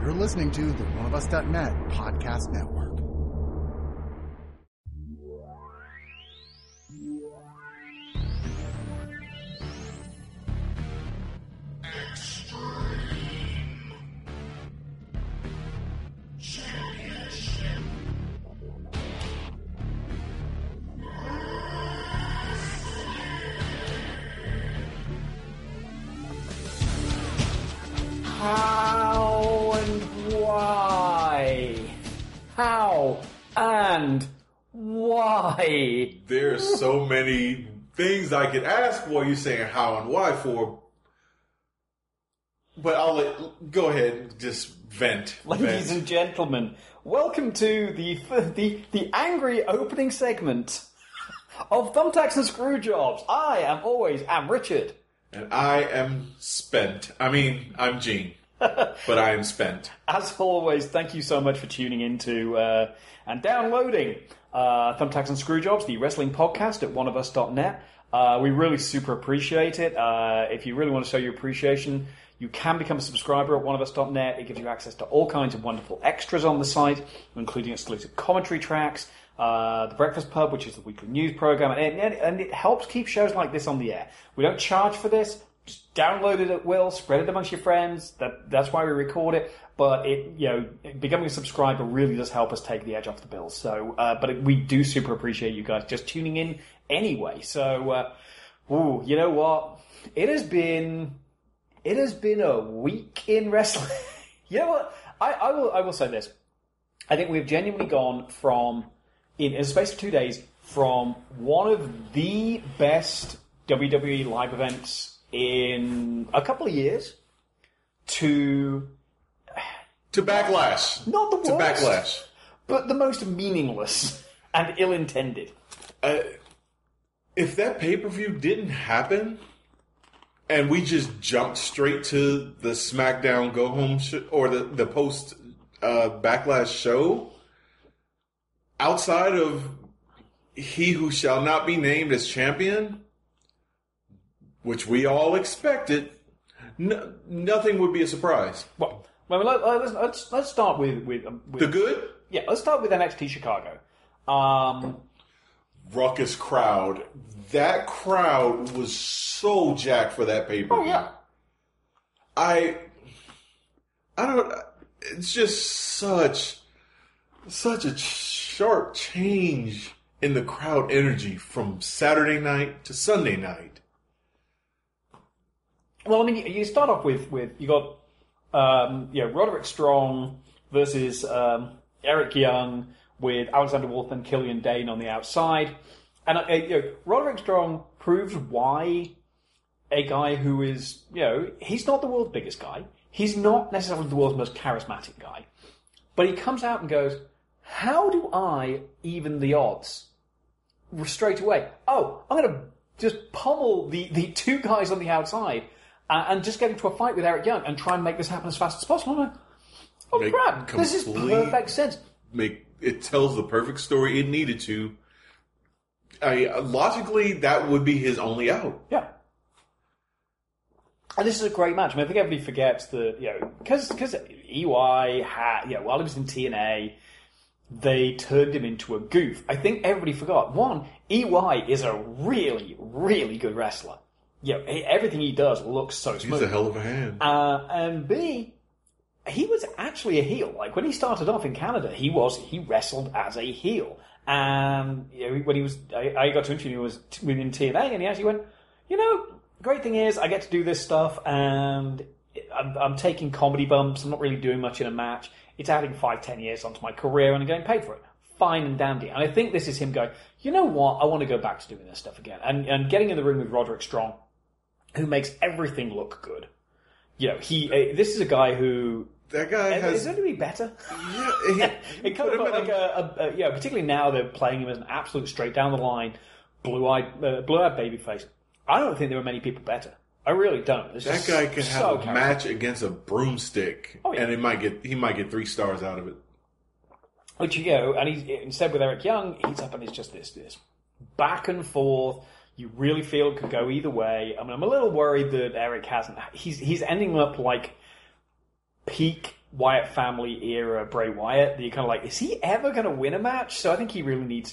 You're listening to the OneOfUs.net podcast network. How and why? How and why? There's so many things I could ask while you're saying how and why for, but go ahead and just vent. Ladies and gentlemen, welcome to the angry opening segment of Thumbtacks and Screwjobs. I am Richard. And I am spent. I'm Gene. But I am spent. As always, thank you so much for tuning into and downloading Thumbtacks and Screwjobs, the wrestling podcast at oneofus.net. We really super appreciate it. If you really want to show your appreciation, you can become a subscriber at oneofus.net. It gives you access to all kinds of wonderful extras on the site, including exclusive commentary tracks, the Breakfast Pub, which is the weekly news program, and it helps keep shows like this on the air. We don't charge for this. Just download it at will, spread it amongst your friends. That's why we record it. But becoming a subscriber really does help us take the edge off the bill. So, we do super appreciate you guys just tuning in anyway. So, you know what? It has been a week in wrestling. You know what? I will say this. I think we've genuinely gone from, in a space of 2 days, from one of the best WWE live events in a couple of years to Backlash. Not the worst. To Backlash. But the most meaningless and ill-intended. If that pay-per-view didn't happen, and we just jumped straight to the SmackDown go-home or the post Backlash show, outside of he who shall not be named as champion, which we all expected, nothing would be a surprise. Well, let's start with the good. Yeah, let's start with NXT Chicago. Ruckus crowd. That crowd was so jacked for that pay-per-view. Oh yeah. I don't. It's just such a sharp change in the crowd energy from Saturday night to Sunday night. Well, you start off with you got Roderick Strong versus Eric Young with Alexander Wolf and Killian Dane on the outside, and Roderick Strong proves why a guy who is he's not the world's biggest guy, he's not necessarily the world's most charismatic guy, but he comes out and goes, "How do I even the odds?" Straight away, I'm going to just pummel the two guys on the outside. And just get into a fight with Eric Young and try and make this happen as fast as possible. I'm like, crap, this is perfect sense. It tells the perfect story it needed to. Logically, that would be his only out. Yeah. And this is a great match. I think everybody forgets that, because EY had, while he was in TNA, they turned him into a goof. I think everybody forgot. One, EY is a really, really good wrestler. Everything he does looks so smooth. He's a hell of a hand. And B, he was actually a heel. Like when he started off in Canada, he wrestled as a heel. And when I got to interview him, he was within TNA, and he actually went, great thing is I get to do this stuff, and I'm taking comedy bumps. I'm not really doing much in a match. It's adding 5-10 years onto my career, and I'm getting paid for it. Fine and dandy. And I think this is him going, you know what? I want to go back to doing this stuff again. And getting in the ring with Roderick Strong, who makes everything look good. This is a guy who... That guy has... Is going to be better? Yeah. It kind of got like particularly now they're playing him as an absolute straight down the line, blue-eyed babyface. I don't think there were many people better. I really don't. That guy can have a match against a broomstick, and he might get 3 stars out of it. Which and instead with Eric Young, he's up and it's just this back and forth. You really feel it could go either way. I'm a little worried that Eric hasn't. He's ending up like peak Wyatt family era Bray Wyatt. That you're kind of like, is he ever going to win a match? So I think he needs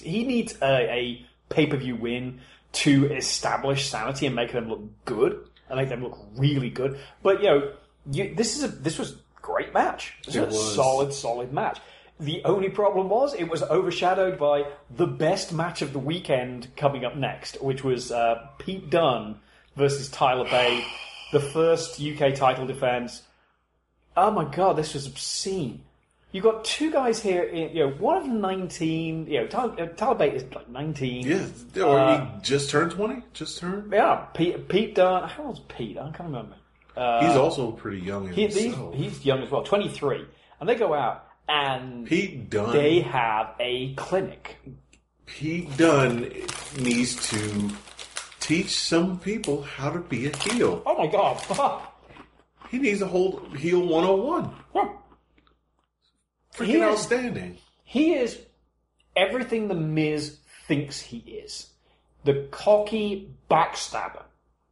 a pay-per-view win to establish sanity and make them look good and make them look really good. But this was a great match. This was a solid match. The only problem was it was overshadowed by the best match of the weekend coming up next, which was Pete Dunne versus Tyler Bate, the first UK title defense. Oh my god, this was obscene. You've got two guys here, one of 19, Tyler Bate is like 19. Yeah, or he just turned 20? Just turned? Yeah, Pete Dunne, how old's Pete? I can't remember. He's also pretty young himself. He's young as well, 23. And they go out and Pete Dunne, they have a clinic. Pete Dunne needs to teach some people how to be a heel. Oh my god. He needs to hold heel 101. Yeah. Freaking outstanding. He is everything The Miz thinks he is. The cocky backstabber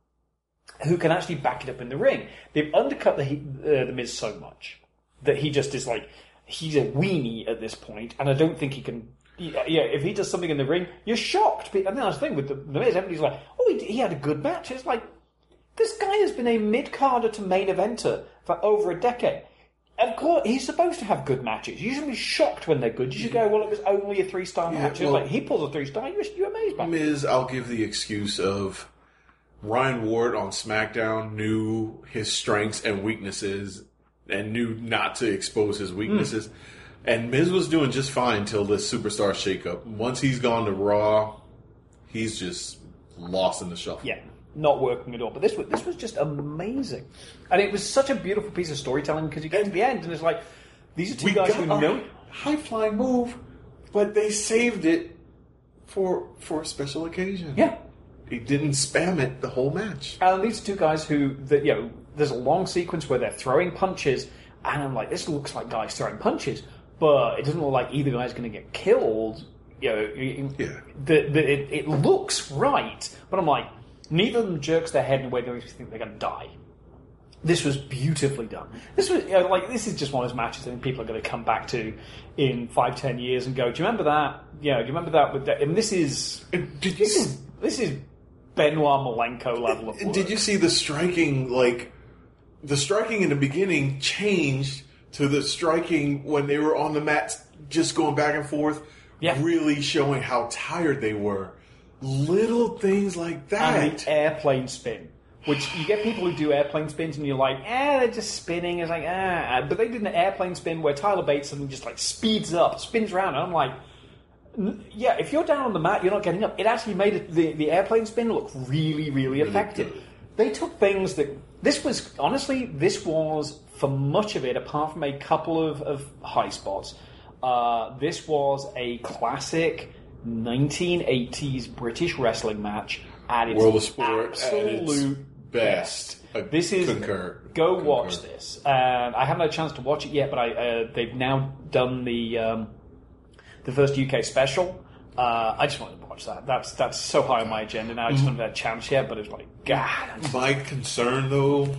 who can actually back it up in the ring. They've undercut the Miz so much that he just is like, he's a weenie at this point, and I don't think he can... Yeah, if he does something in the ring, you're shocked. I think that's the thing with the Miz. Everybody's like, oh, he had a good match. It's like, this guy has been a mid-carder to main eventer for over a decade. Of course, he's supposed to have good matches. You should be shocked when they're good. You should go, well, it was only a 3-star match. Well, like, he pulls a 3-star, you're amazed by it. Miz, I'll give the excuse of Ryan Ward on SmackDown knew his strengths and weaknesses and knew not to expose his weaknesses. And Miz was doing just fine until this superstar shakeup. Once he's gone to Raw, he's just lost in the shuffle. Yeah. Not working at all. But this was just amazing. And it was such a beautiful piece of storytelling because you get to the end and it's like, these are two guys who know... high-flying move, but they saved it for a special occasion. Yeah. He didn't spam it the whole match. And these are two guys who, there's a long sequence where they're throwing punches and I'm like, this looks like guys throwing punches, but it doesn't look like either guy's going to get killed. It looks right, but I'm like, neither of them jerks their head in a way that makes me think they're going to die. This was beautifully done. This was this is just one of those matches I think people are going to come back to in 5-10 years and go, do you remember that? Do you remember that? With that? And this is Benoit Malenko level of work. Did you see the striking? The striking in the beginning changed to the striking when they were on the mats, just going back and forth, really showing how tired they were. Little things like that. And the airplane spin. Which, you get people who do airplane spins and you're like, they're just spinning. It's like, But they did an airplane spin where Tyler Bate suddenly just speeds up, spins around. And I'm like, yeah, if you're down on the mat, you're not getting up. It actually made the airplane spin look really, really effective. Good. They took things that... This was, for much of it, apart from a couple of high spots, this was a classic 1980s British wrestling match at its World of Sport absolute best. This is concur. Watch this. I haven't had a chance to watch it yet, but they've now done the first UK special. I just wanted to watch that. That's so high on my agenda now. I just haven't had a chance yet, but it's like, God. My concern, though,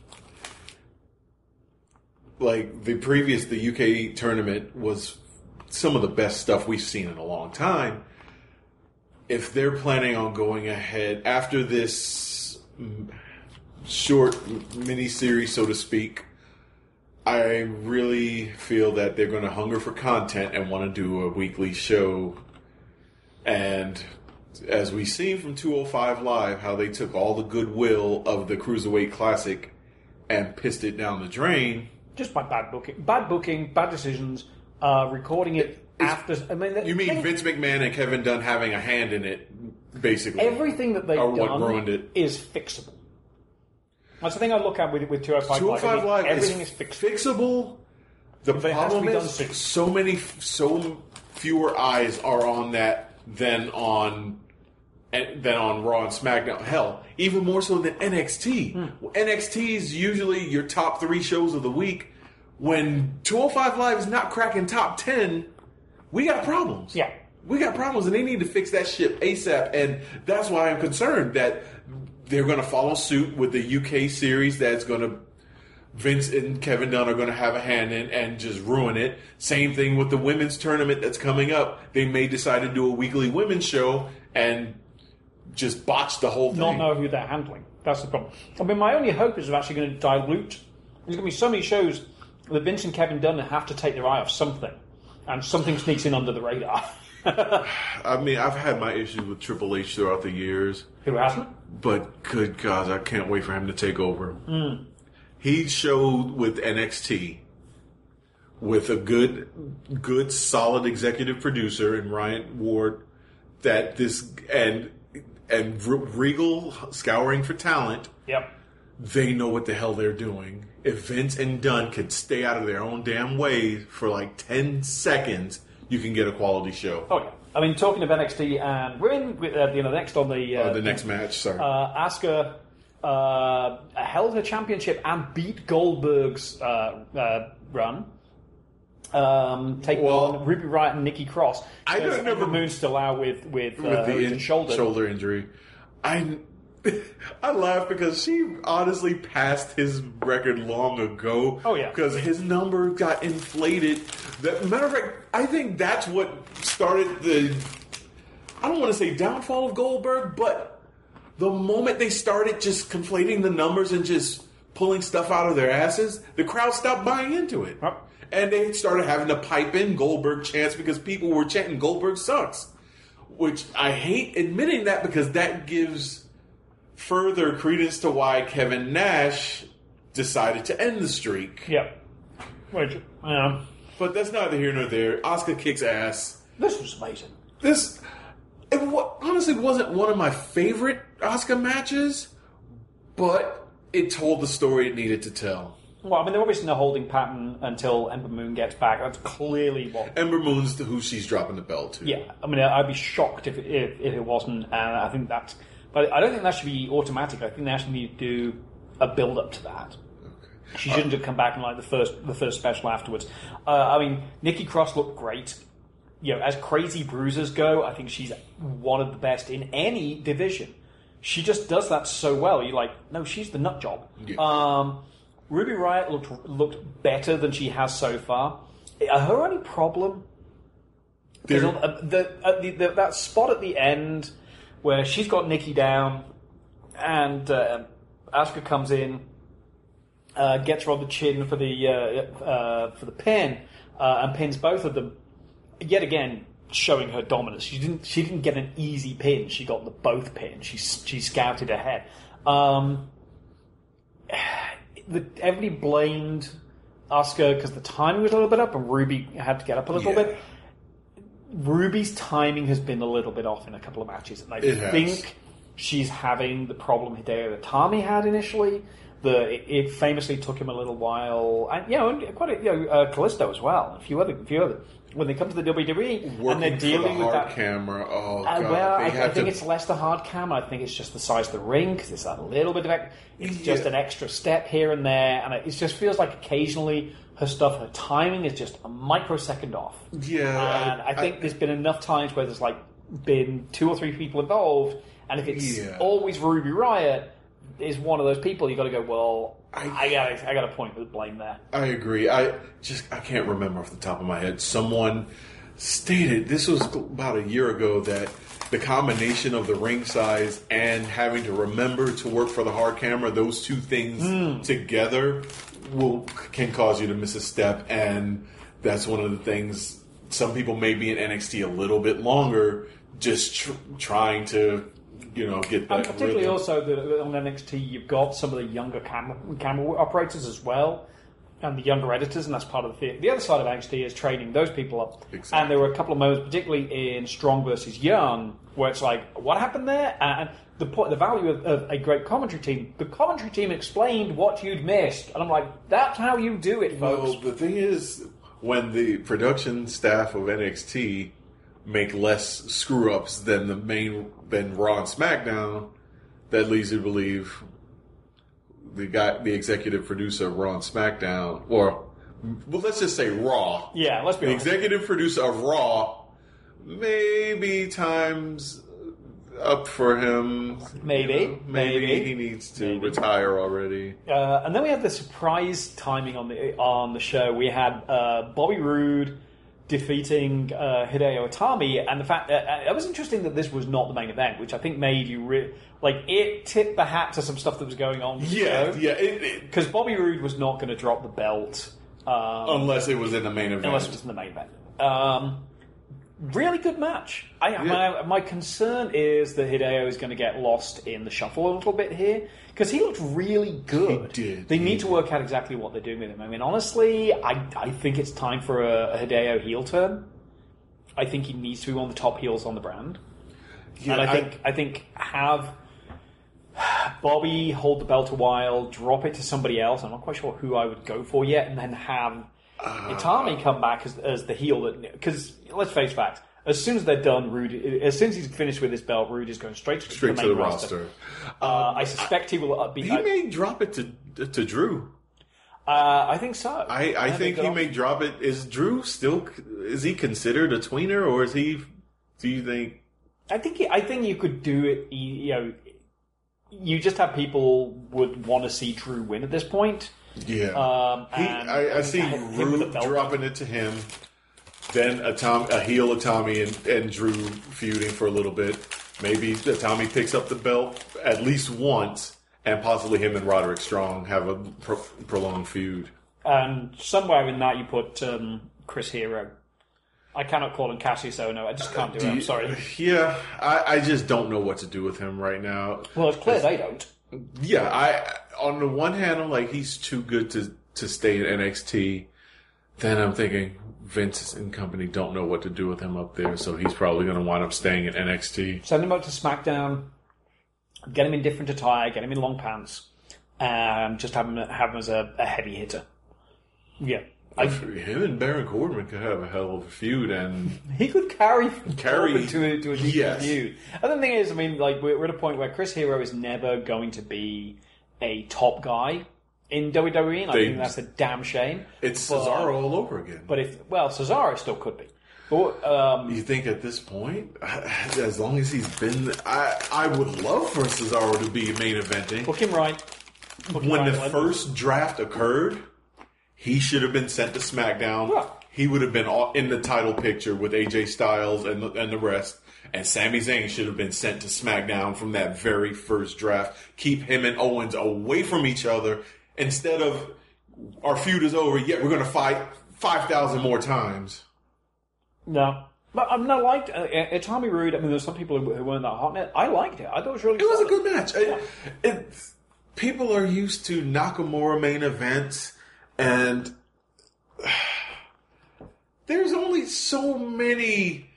the UK tournament was some of the best stuff we've seen in a long time. If they're planning on going ahead after this short mini-series, so to speak, I really feel that they're going to hunger for content and want to do a weekly show. And as we've seen from 205 Live, how they took all the goodwill of the Cruiserweight Classic and pissed it down the drain. Just by bad booking, bad decisions, recording it after. You mean Vince McMahon and Kevin Dunn having a hand in it, basically? Everything that they've done ruined it. Is fixable. That's the thing I look at with 205 Live. 205 Live everything is fixable. The problem is so fewer eyes are on that than on Raw and SmackDown. Hell, even more so than NXT. NXT is usually your top 3 shows of the week. When 205 Live is not cracking top 10, we got problems. Yeah. We got problems, and they need to fix that ship ASAP. And that's why I'm concerned that they're going to follow suit with the UK series that's going to Vince and Kevin Dunn are going to have a hand in and just ruin it. Same thing with the women's tournament that's coming up. They may decide to do a weekly women's show and just botch the whole thing. Not know who they're handling. That's the problem. I mean, my only hope is they're actually going to dilute. There's going to be so many shows that Vince and Kevin Dunn have to take their eye off something, and something sneaks in under the radar. I mean, I've had my issues with Triple H throughout the years. Who hasn't? But good God, I can't wait for him to take over. He showed with NXT, with a good, solid executive producer in Ryan Ward, that this and Regal scouring for talent. Yep. They know what the hell they're doing. If Vince and Dunn could stay out of their own damn way for like 10 seconds, you can get a quality show. Oh yeah. I mean, talking of NXT, and we're in next on the next match. Sorry, Asuka held her championship and beat Goldberg's run. Taking on Ruby Riott and Nikki Cross. I don't know. Ember Moon's still out with the shoulder injury. I laugh because she honestly passed his record long ago. Oh yeah, because his number got inflated. Matter of fact, I think that's what started the. I don't want to say downfall of Goldberg, but the moment they started just conflating the numbers and just pulling stuff out of their asses, the crowd stopped buying into it. Huh? And they started having to pipe in Goldberg chants because people were chanting Goldberg sucks. Which I hate admitting that because that gives further credence to why Kevin Nash decided to end the streak. Yep. Which, but that's neither here nor there. Asuka kicks ass. This was amazing. Honestly wasn't one of my favorite Asuka matches, but it told the story it needed to tell. Well, I mean, they're obviously in a holding pattern until Ember Moon gets back. That's clearly what... Ember Moon's who she's dropping the belt to. Yeah. I mean, I'd be shocked if it wasn't. And I think that's... But I don't think that should be automatic. I think they actually need to do a build-up to that. Okay. She shouldn't have come back in like the first special afterwards. I mean, Nikki Cross looked great. You know, as crazy bruisers go, I think she's one of the best in any division. She just does that so well. You're like, no, she's the nut job. Yeah. Ruby Riott looked better than she has so far. Her only problem is that spot at the end where she's got Nikki down and Asuka comes in, gets her on the chin for the pin, and pins both of them. Yet again, showing her dominance. She didn't get an easy pin. She got the both pins. She scouted ahead. Everybody blamed Asuka because the timing was a little bit up, and Ruby had to get up a little bit. Ruby's timing has been a little bit off in a couple of matches, and I think she's having the problem Hideo Itami had initially. It famously took him a little while, and Kalisto as well, a few other. When they come to the WWE and they're dealing with that camera, oh god! Well, I think it's less the hard camera. I think it's just the size of the ring because it's a little bit of it's just an extra step here and there, and it just feels like occasionally her timing is just a microsecond off. Yeah, and I think there's been enough times where there's been 2 or 3 people involved, and if it's always Ruby Riott is one of those people, you got to go, well, I got to point the blame there. I agree. I can't remember off the top of my head. Someone stated, this was about a year ago, that the combination of the ring size and having to remember to work for the hard camera, those two things together can cause you to miss a step, and that's one of the things. Some people may be in NXT a little bit longer, just trying to get that. And particularly also on NXT, you've got some of the younger camera operators as well, and the younger editors, and that's part of the theatre. The other side of NXT is training those people up. Exactly. And there were a couple of moments, particularly in Strong versus Young, where it's like, what happened there? And the value of a great commentary team. The commentary team explained what you'd missed, and I'm like, that's how you do it, folks. Well, the thing is, when the production staff of NXT make less screw ups than than Raw and SmackDown, that leads you to believe the executive producer of Raw and SmackDown, well, let's just say Raw. Yeah, let's be honest. The executive producer of Raw maybe times up for him. Maybe. Maybe he needs to retire already. And then we had the surprise timing on the show. We had Bobby Roode defeating Hideo Itami, and the fact that it was interesting that this was not the main event, which I think made you it tipped the hat to some stuff that was going on. Yeah, because Bobby Roode was not going to drop the belt unless it was in the main event. Unless it was in the main event. Really good match. My concern is that Hideo is going to get lost in the shuffle a little bit here, because he looked really good. He did. They need to work out exactly what they're doing with him. I mean, honestly, I think it's time for a Hideo heel turn. I think he needs to be one of the top heels on the brand. Yeah, and I think have Bobby hold the belt a while, drop it to somebody else. I'm not quite sure who I would go for yet, and then have Itami come back as the heel. Because let's face facts. As soon as they're done, as soon as he's finished with his belt, Roode is going straight to the main roster. I suspect he will be. He may drop it to Drew. I think so. I think he may drop it. Is Drew still? Is he considered a tweener, or is he? Do you think? I think you could do it. You just have people would want to see Drew win at this point. Yeah. I see Roode dropping it to him. Then a heel Itami and Drew feuding for a little bit. Maybe Itami picks up the belt at least once, and possibly him and Roderick Strong have a prolonged feud. And somewhere in that you put Chris Hero. I cannot call him Cassius Ohno. I just can't do it. I'm sorry. Yeah, I just don't know what to do with him right now. Well, it's clear they don't. Yeah, on the one hand, I'm like, he's too good to stay in NXT. Then I'm thinking, Vince and company don't know what to do with him up there, so he's probably going to wind up staying in NXT. Send him up to SmackDown, get him in different attire, get him in long pants, and just have him as a heavy hitter. Yeah. Him and Baron Corbin could have a hell of a feud, and he could carry Corbin to a decent feud. And the thing is, I mean, like we're at a point where Chris Hero is never going to be a top guy in WWE, and I think that's a damn shame. It's Cesaro all over again. But Cesaro still could be. But, you think at this point, as long as he's been, I would love for Cesaro to be main eventing. Book him right. When the first draft occurred, he should have been sent to SmackDown. Yeah. He would have been in the title picture with AJ Styles and the rest. And Sami Zayn should have been sent to SmackDown from that very first draft. Keep him and Owens away from each other instead of our feud is over, yet we're going to fight 5,000 more times. No. But I liked Itami Roode. I mean, there's some people who weren't that hot in it. I liked it. I thought it was really It was a good match. Yeah. People are used to Nakamura main events, and there's only so many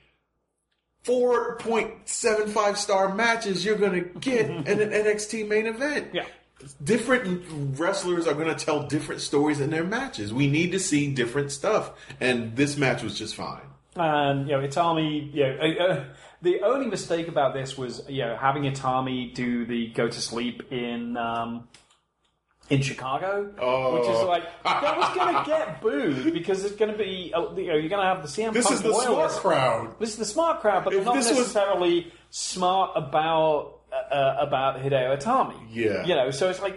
4.75 star matches you're going to get in an NXT main event. Yeah. Different wrestlers are going to tell different stories in their matches. We need to see different stuff, and this match was just fine. And Itami, the only mistake about this was having Itami do the go to sleep in Chicago, which is like that was going to get booed because it's going to be you're going to have the CM This Punk is the loyalists. smart crowd. This is the smart crowd, but they're not necessarily smart about Hideo Itami. Yeah, so it's like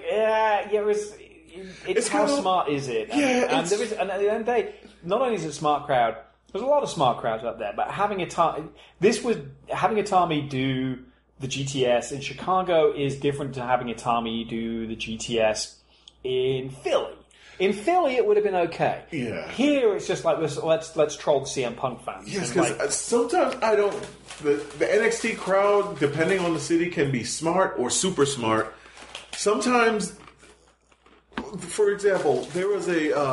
it's how smart is it? And at the end of the day, not only is it a smart crowd. There's a lot of smart crowds out there, but having Itami do the GTS in Chicago is different to having Itami do the GTS in Philly. In Philly, it would have been okay. Yeah. Here, it's just like let's troll the CM Punk fans. Yes, because sometimes I don't. The NXT crowd, depending on the city, can be smart or super smart. Sometimes, for example, there was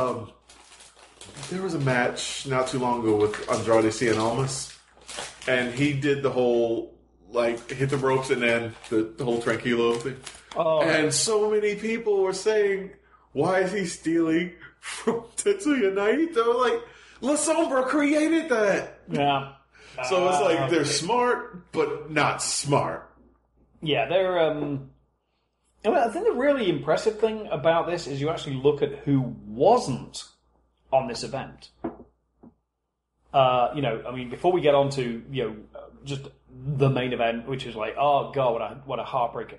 a match not too long ago with Andrade Cien Almas, and he did the whole hit the ropes and then the whole Tranquilo thing. Oh. And so many people were saying, "Why is he stealing from Tetsuya Naito?" Like, La Sombra created that. Yeah. So it's like they're smart, but not smart. Yeah, they're. I think the really impressive thing about this is you actually look at who wasn't on this event. before we get on to, just the main event, which is like, oh god, what a heartbreaker.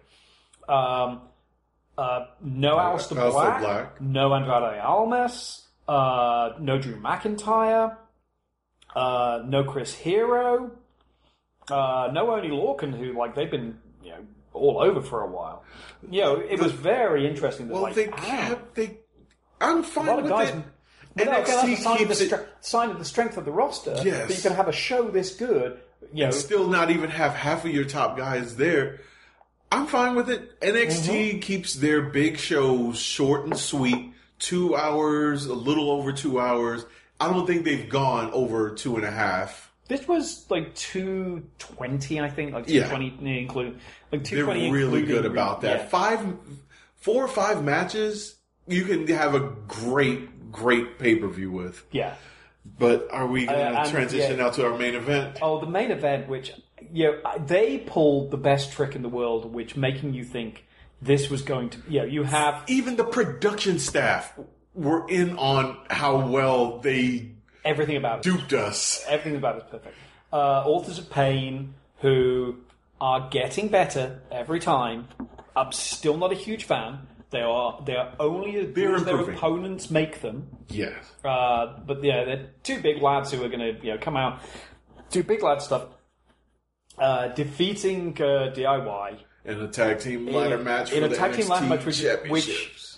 No Aleister Black, no Andrade Almas, no Drew McIntyre, no Chris Hero, no Oney Lorcan, who they've been all over for a while. It was very interesting. That, I'm fine with it. NXT sign of the strength of the roster. Yes. That you can have a show this good, and still not even have half of your top guys there. I'm fine with it. NXT keeps their big shows short and sweet, 2 hours, a little over 2 hours. I don't think they've gone over 2.5. This was 2:20, I think, 2:20 including. They're really good about that. 4 or 5 matches, you can have a great pay-per-view with. Yeah. But are we going to transition now to our main event? Oh, the main event, which they pulled the best trick in the world, which making you think this was going to. You have even the production staff were in on how well they everything about it duped us. Everything about it is perfect. Authors of Pain, who are getting better every time. I'm still not a huge fan. They are only as good as their opponents make them. Yes. But they're two big lads who are going to come out, do big lad stuff, defeating DIY in a tag team ladder match for the NXT championships.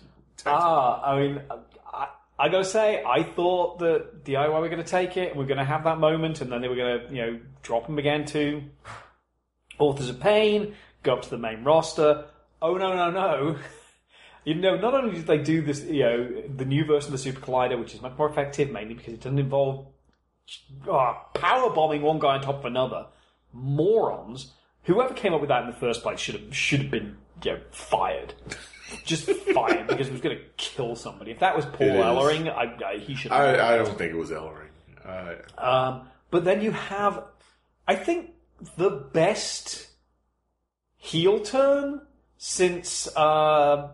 I gotta say, I thought that DIY were going to take it, and we're going to have that moment, and then they were going to drop them again to Authors of Pain, go up to the main roster. Oh no. Not only did they do this, the new version of the Super Collider, which is much more effective, mainly because it doesn't involve power bombing one guy on top of another. Morons. Whoever came up with that in the first place should have been fired. Just fired, because it was going to kill somebody. If that was Paul Ellering, he should have. I don't think it was Ellering. But then you have, I think, the best heel turn since oh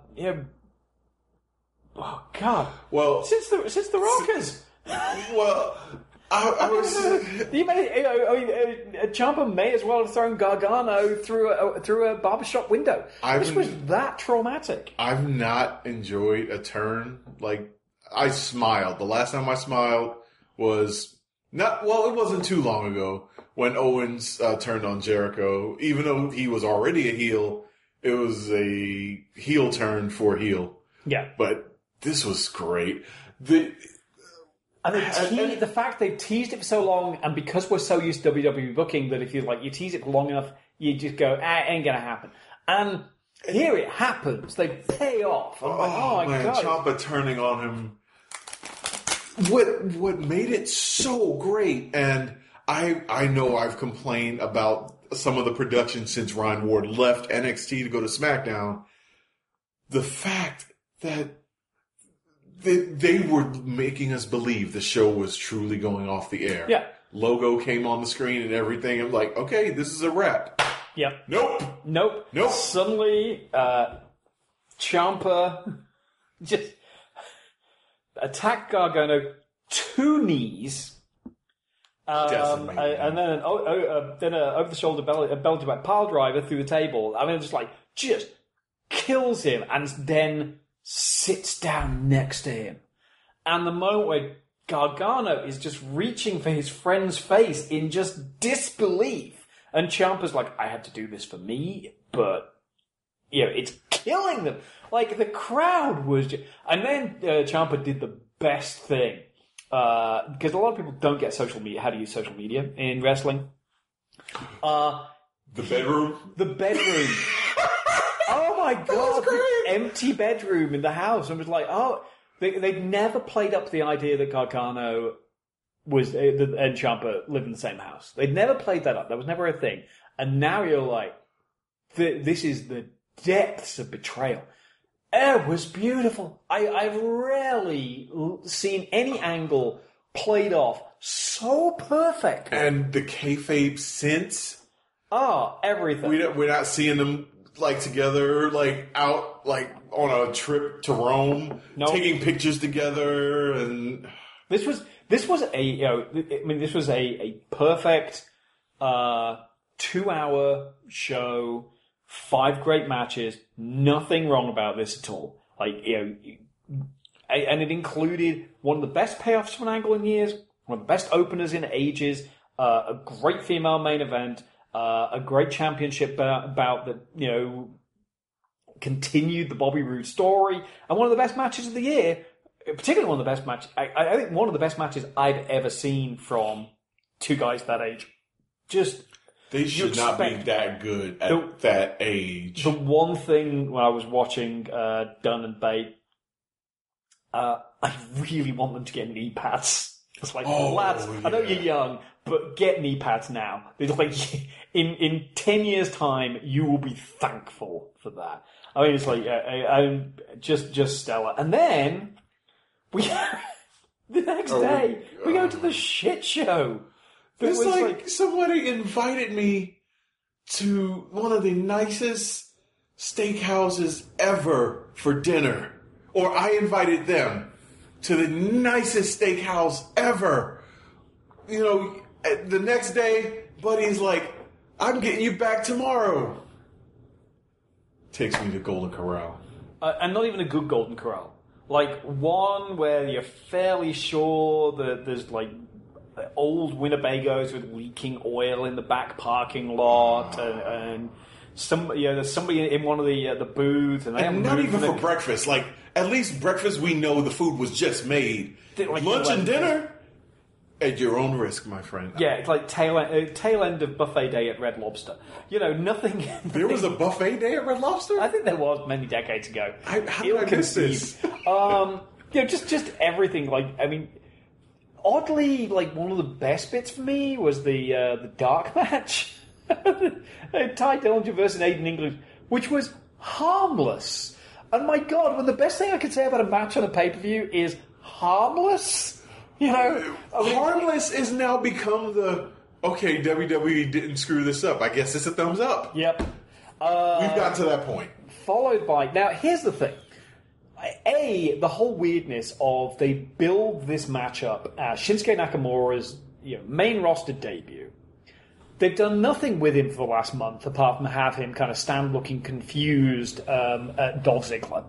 god, well, since the Rockers. Well, I was. Ciampa may as well have thrown Gargano through a barbershop window. This was that traumatic. I've not enjoyed a turn I smiled. The last time I smiled was not. Well, it wasn't too long ago when Owens turned on Jericho. Even though he was already a heel, it was a heel turn for heel. Yeah, but this was great. The fact they teased it for so long, and because we're so used to WWE booking that if you tease it for long enough, you just go, ain't gonna happen. And here it happens. They pay off. I'm oh my god! Ciampa turning on him. What made it so great? And I know I've complained about some of the production since Ryan Ward left NXT to go to SmackDown. The fact that they were making us believe the show was truly going off the air. Yeah. Logo came on the screen and everything. I'm like, okay, this is a wrap. Yep. Nope. Suddenly, Ciampa just attacked Gargano 2 knees. And then an over-the-shoulder belly back pile driver through the table. I mean, just kills him and then sits down next to him. And the moment where Gargano is just reaching for his friend's face in just disbelief, and Ciampa's like, I had to do this for me, but it's killing them. The crowd was just. And then Ciampa did the best thing, because a lot of people don't get social media, how to use social media in wrestling. The bedroom. Oh my god, the empty bedroom in the house. And was like, they'd never played up the idea that Gargano and Ciampa lived in the same house. They'd never played that up. That was never a thing. And now you're like, this is the depths of betrayal. It was beautiful. I've rarely seen any angle played off so perfect. And the kayfabe sense. Oh, everything. We're not seeing them together, out on a trip to Rome, taking pictures together, and this This was this was a perfect 2-hour show, 5 great matches, nothing wrong about this at all. And it included one of the best payoffs for an angle in years, one of the best openers in ages, a great female main event, a great championship bout that, continued the Bobby Roode story, and one of the best matches of the year, particularly one of the best matches, I think one of the best matches I've ever seen from two guys that age. They should not be that good at that age. The one thing when I was watching Dunn and Bate, I really want them to get knee pads. It's like, lads, I know you're young, but get knee pads now. It's like, in 10 years' time, you will be thankful for that. I mean, it's like, I'm just stellar. And then, the next day, we go to the shit show. It's like somebody invited me to one of the nicest steakhouses ever for dinner. Or I invited them to the nicest steakhouse ever. The next day, Buddy's like, I'm getting you back tomorrow. Takes me to Golden Corral. And not even a good Golden Corral. Like one where you're fairly sure that there's like old Winnebagos with leaking oil in the back parking lot, and there's somebody in one of the booths, and not even for breakfast. Like at least breakfast, we know the food was just made. Lunch and dinner. At your own risk, my friend. Yeah, it's like tail end of buffet day at Red Lobster. Nothing. There was a buffet day at Red Lobster? I think there was many decades ago. How did I miss this? Just everything. Oddly, one of the best bits for me was the dark match. Ty Dillinger versus Aiden English, which was harmless. And my God, when the best thing I could say about a match on a pay-per-view is harmless... harmless is now become okay, WWE didn't screw this up. I guess it's a thumbs up. Yep. We've gotten to that point. Followed by... Now, here's the thing. The whole weirdness of they build this matchup as Shinsuke Nakamura's main roster debut. They've done nothing with him for the last month apart from have him kind of stand looking confused at Dolph Ziggler.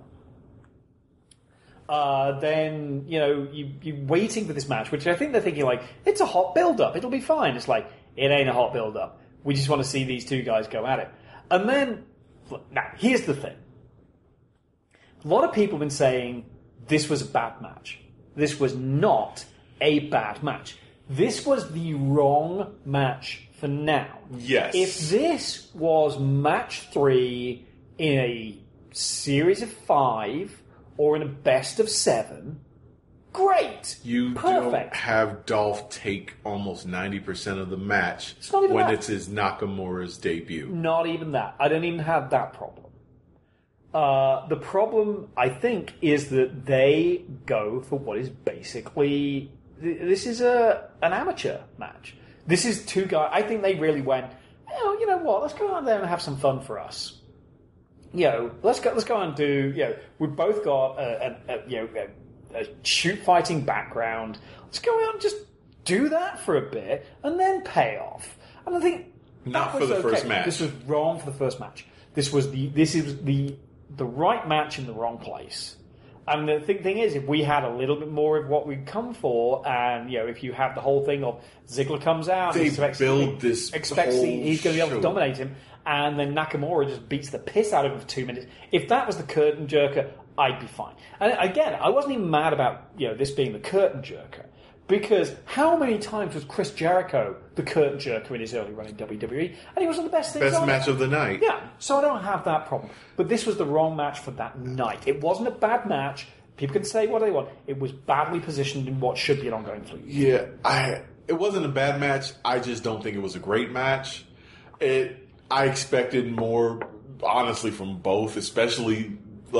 Then, you're waiting for this match, which I think they're thinking, it's a hot build-up. It'll be fine. It's like, it ain't a hot build-up. We just want to see these two guys go at it. And then, now, here's the thing. A lot of people have been saying this was a bad match. This was not a bad match. This was the wrong match for now. Yes. If this was match 3 in a series of 5... or in a best of 7, great. You perfect. Don't have Dolph take almost 90% of the match it's his Nakamura's debut. Not even that. I don't even have that problem. The problem, I think, is that they go for what is basically... This is an amateur match. This is two guys... I think they really went, you know what, let's go out there and have some fun for us. Let's go and do. We've both got a shoot fighting background. Let's go out and just do that for a bit and then pay off. And I think not for the first match. This was wrong for the first match. This is the right match in the wrong place. And the thing is, if we had a little bit more of what we'd come for, and if you have the whole thing of Ziggler comes out, he's going to be able to dominate him. And then Nakamura just beats the piss out of him for 2 minutes. If that was the curtain jerker, I'd be fine. And again, I wasn't even mad about this being the curtain jerker, because how many times was Chris Jericho the curtain jerker in his early run in WWE? And he was one of the best things. Best match of the night. Yeah, so I don't have that problem. But this was the wrong match for that night. It wasn't a bad match. People can say what they want. It was badly positioned in what should be an ongoing feud. Yeah, it wasn't a bad match. I just don't think it was a great match. I expected more, honestly, from both, especially,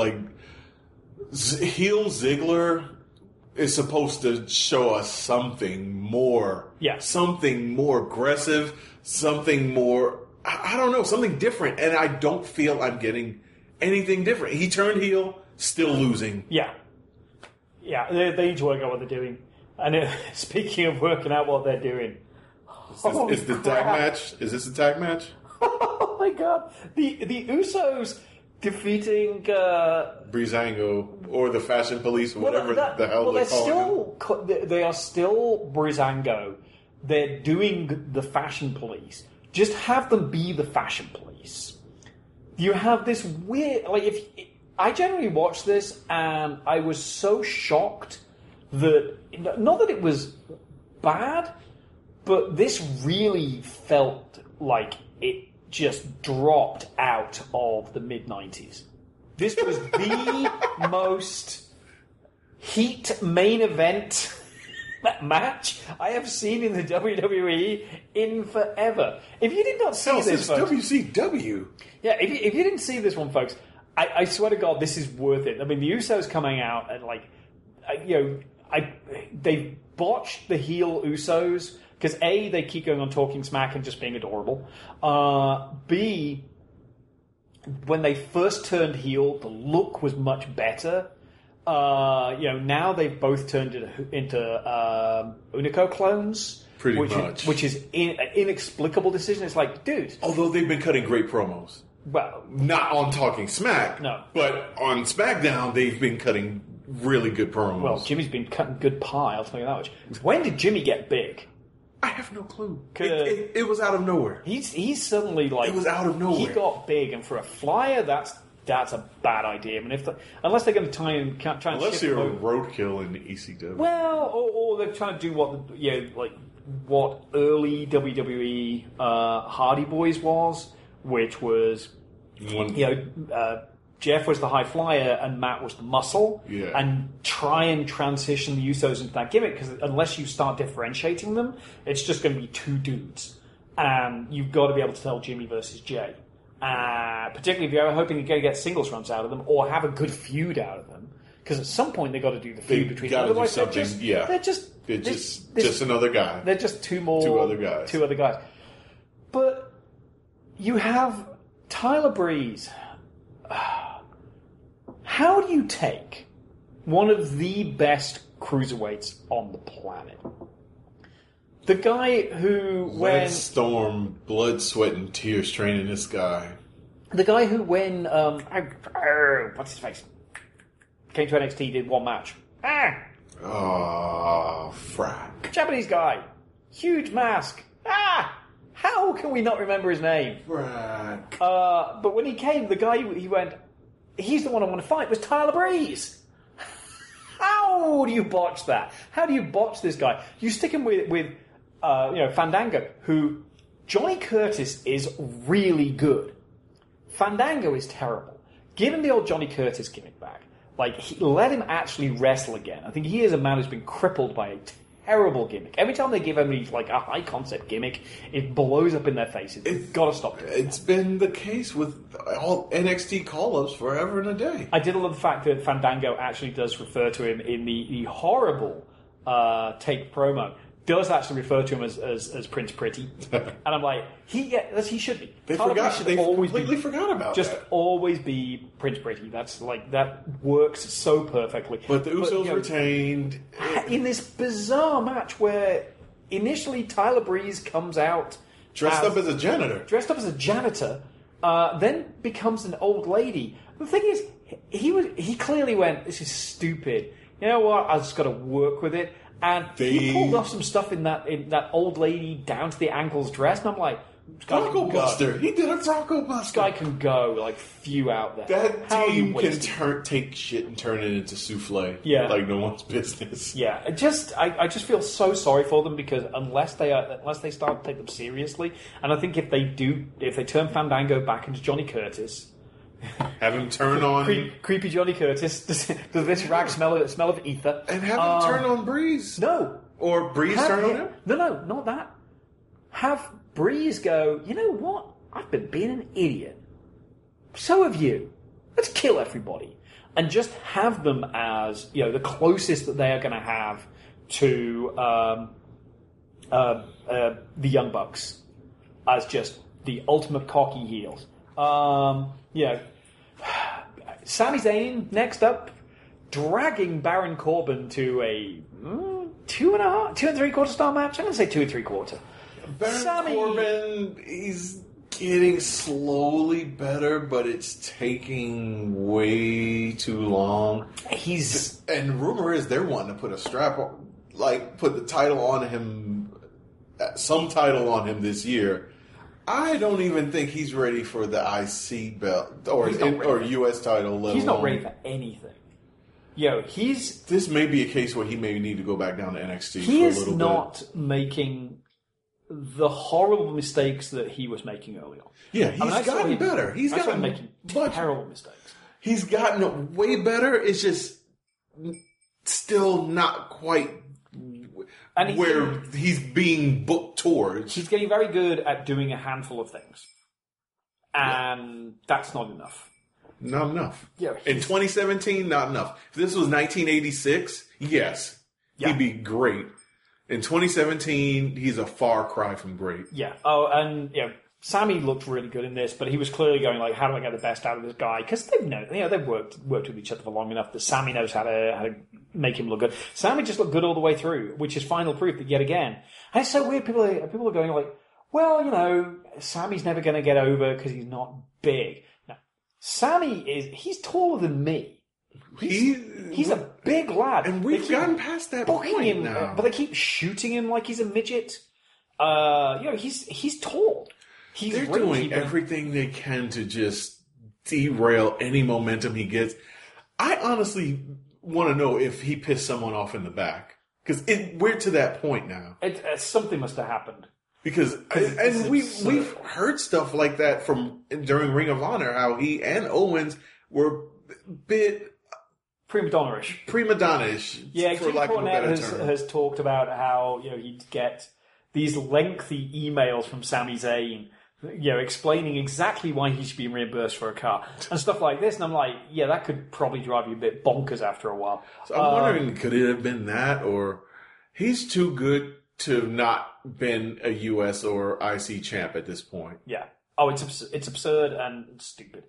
heel Ziggler is supposed to show us something more. Yeah. Something more aggressive, something more, I don't know, something different. And I don't feel I'm getting anything different. He turned heel, still losing. Yeah. Yeah, they need to work out what they're doing. And speaking of working out what they're doing, Is the tag match? Is this a tag match? oh my god, the Usos defeating Breezango or the Fashion Police, or whatever the hell they're calling them. They are still Breezango. They're doing the Fashion Police. Just have them be the Fashion Police. You have this weird... I generally watched this, and I was so shocked that... Not that it was bad, but this really felt like it just dropped out of the mid-90s. This was the most heat main event match I have seen in the WWE in forever. If you did not see this, folks, WCW. yeah, if you didn't see this one, folks, I swear to God, this is worth it. I mean, the Usos coming out and they botched the heel Usos because A, they keep going on talking smack and just being adorable. B, when they first turned heel, the look was much better. Now they've both turned into Unico clones, Pretty much. which is an inexplicable decision. It's like, dude, Although they've been cutting great promos. well, Not on Talking Smack. No. But on SmackDown, they've been cutting really good promos. Jimmy's been cutting good pie. I'll tell you that much. When did Jimmy get big? I have no clue. Could- It was out of nowhere. He's suddenly like It was out of nowhere. He got big, and for a flyer, that's a bad idea. I mean, unless they're going to try and Unless shift you're him a over- roadkill in ECW. well, or they're trying to do what early WWE Hardy Boys was, which was Jeff was the high flyer and Matt was the muscle, Yeah. and try and transition the Usos into that gimmick, because unless you start differentiating them, it's just going to be two dudes, and you've got to be able to tell Jimmy versus Jay. Particularly if you're hoping you're going to get singles runs out of them or have a good feud out of them, because at some point they've got to do the feud between them. gotta do Otherwise, something, they're just another guy. they're just two other guys. Two other guys. But you have Tyler Breeze. How do you take one of the best cruiserweights on the planet? The guy who Red Storm, blood, sweat, and tears training this guy. The guy who what's his face? Came to NXT, did one match. Oh, frack. Japanese guy. Huge mask. How can we not remember his name? Frack. But when he came, the guy he went, he's the one I want to fight, was Tyler Breeze. How do you botch that? How do you botch this guy? You stick him with Fandango, who Johnny Curtis is really good. Fandango is terrible. Give him the old Johnny Curtis gimmick back. Let him actually wrestle again. I think he is a man who's been crippled by a terrible gimmick. Every time they give him a high concept gimmick, it blows up in their faces. It's got to stop doing it. It's been the case with all NXT call-ups forever and a day. I did love the fact that Fandango actually does refer to him in the horrible take promo. Does actually refer to him as Prince Pretty, and I'm like, he should be. They completely forgot about just that. always be Prince Pretty. That works so perfectly. But the Usos retained in this bizarre match where initially Tyler Breeze comes out dressed up as a janitor, then becomes an old lady. The thing is, he clearly went, "This is stupid. You know what? I just got to work with it." And he pulled off some stuff in that old lady down to the ankles dress, and I'm like, Bronco Buster. He did a Bronco Buster. This guy can go, few out there. That How team can take shit and turn it into souffle. Yeah. Like no one's business. Yeah, I just feel so sorry for them, because unless they start to take them seriously, and I think if they turn Fandango back into Johnny Curtis, have him turn on creepy Johnny Curtis, does this rag smell of ether, and have him turn on Breeze. No, or Breeze turn on him. No, not that. Have Breeze go, you know what? I've been being an idiot. So have you. Let's kill everybody. And just have them as, the closest that they are going to have to the Young Bucks as just the ultimate cocky heels. Sami Zayn, next up, dragging Baron Corbin to a 2 and 3/4 star match. I'm going to say 2 and 3/4. Baron Corbin, he's getting slowly better, but it's taking way too long. And rumor is they're wanting to put a strap on, like put the title on him, some title on him this year. I don't even think he's ready for the IC belt or US title. He's not ready for anything. This may be a case where he may need to go back down to NXT. He is not making the horrible mistakes that he was making early on. Yeah, he's gotten better. He's gotten making terrible mistakes. He's gotten way better. It's just still not quite where he's being booked towards. He's getting very good at doing a handful of things. And that's not enough. Not enough. Yeah, in 2017, not enough. If this was 1986, yes, he'd be great. In 2017, he's a far cry from great. Yeah. Oh, and Sammy looked really good in this, but he was clearly going like, "How do I get the best out of this guy?" Because they've worked with each other for long enough that Sammy knows how to make him look good. Sammy just looked good all the way through, which is final proof that yet again. And it's so weird. People are going like, "Well, Sammy's never going to get over because he's not big." Now, he's taller than me. He's a big lad, and we've gotten past that point now. But they keep shooting him like he's a midget. He's tall. They're doing everything they can to just derail any momentum he gets. I honestly want to know if he pissed someone off in the back, because we're to that point now. Something must have happened. Because we've heard stuff like that during Ring of Honor, how he and Owens were a bit prima donna-ish. Yeah, Jim Cornette has talked about how he'd get these lengthy emails from Sami Zayn, explaining exactly why he should be reimbursed for a car and stuff like this. And I'm like, that could probably drive you a bit bonkers after a while. So I'm wondering, could it have been that, or he's too good to have not been a US or IC champ at this point? Yeah. Oh, it's absurd and stupid.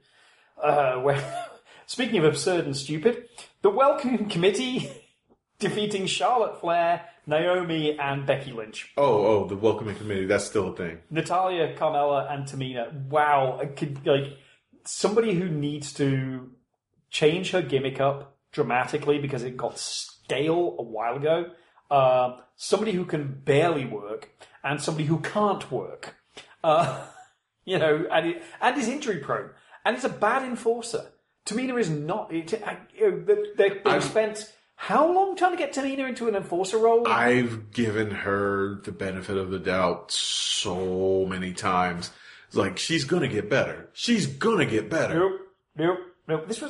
Speaking of absurd and stupid, the Welcome Committee defeating Charlotte Flair, Naomi, and Becky Lynch. Oh, the Welcoming Committee, that's still a thing. Natalya, Carmella, and Tamina. Wow. Somebody who needs to change her gimmick up dramatically because it got stale a while ago. Somebody who can barely work, and somebody who can't work. And is injury prone. And is a bad enforcer. Tamina is not. They've spent how long trying to get Tamina into an enforcer role? I've given her the benefit of the doubt so many times. It's like, she's gonna get better. She's gonna get better. Nope. This was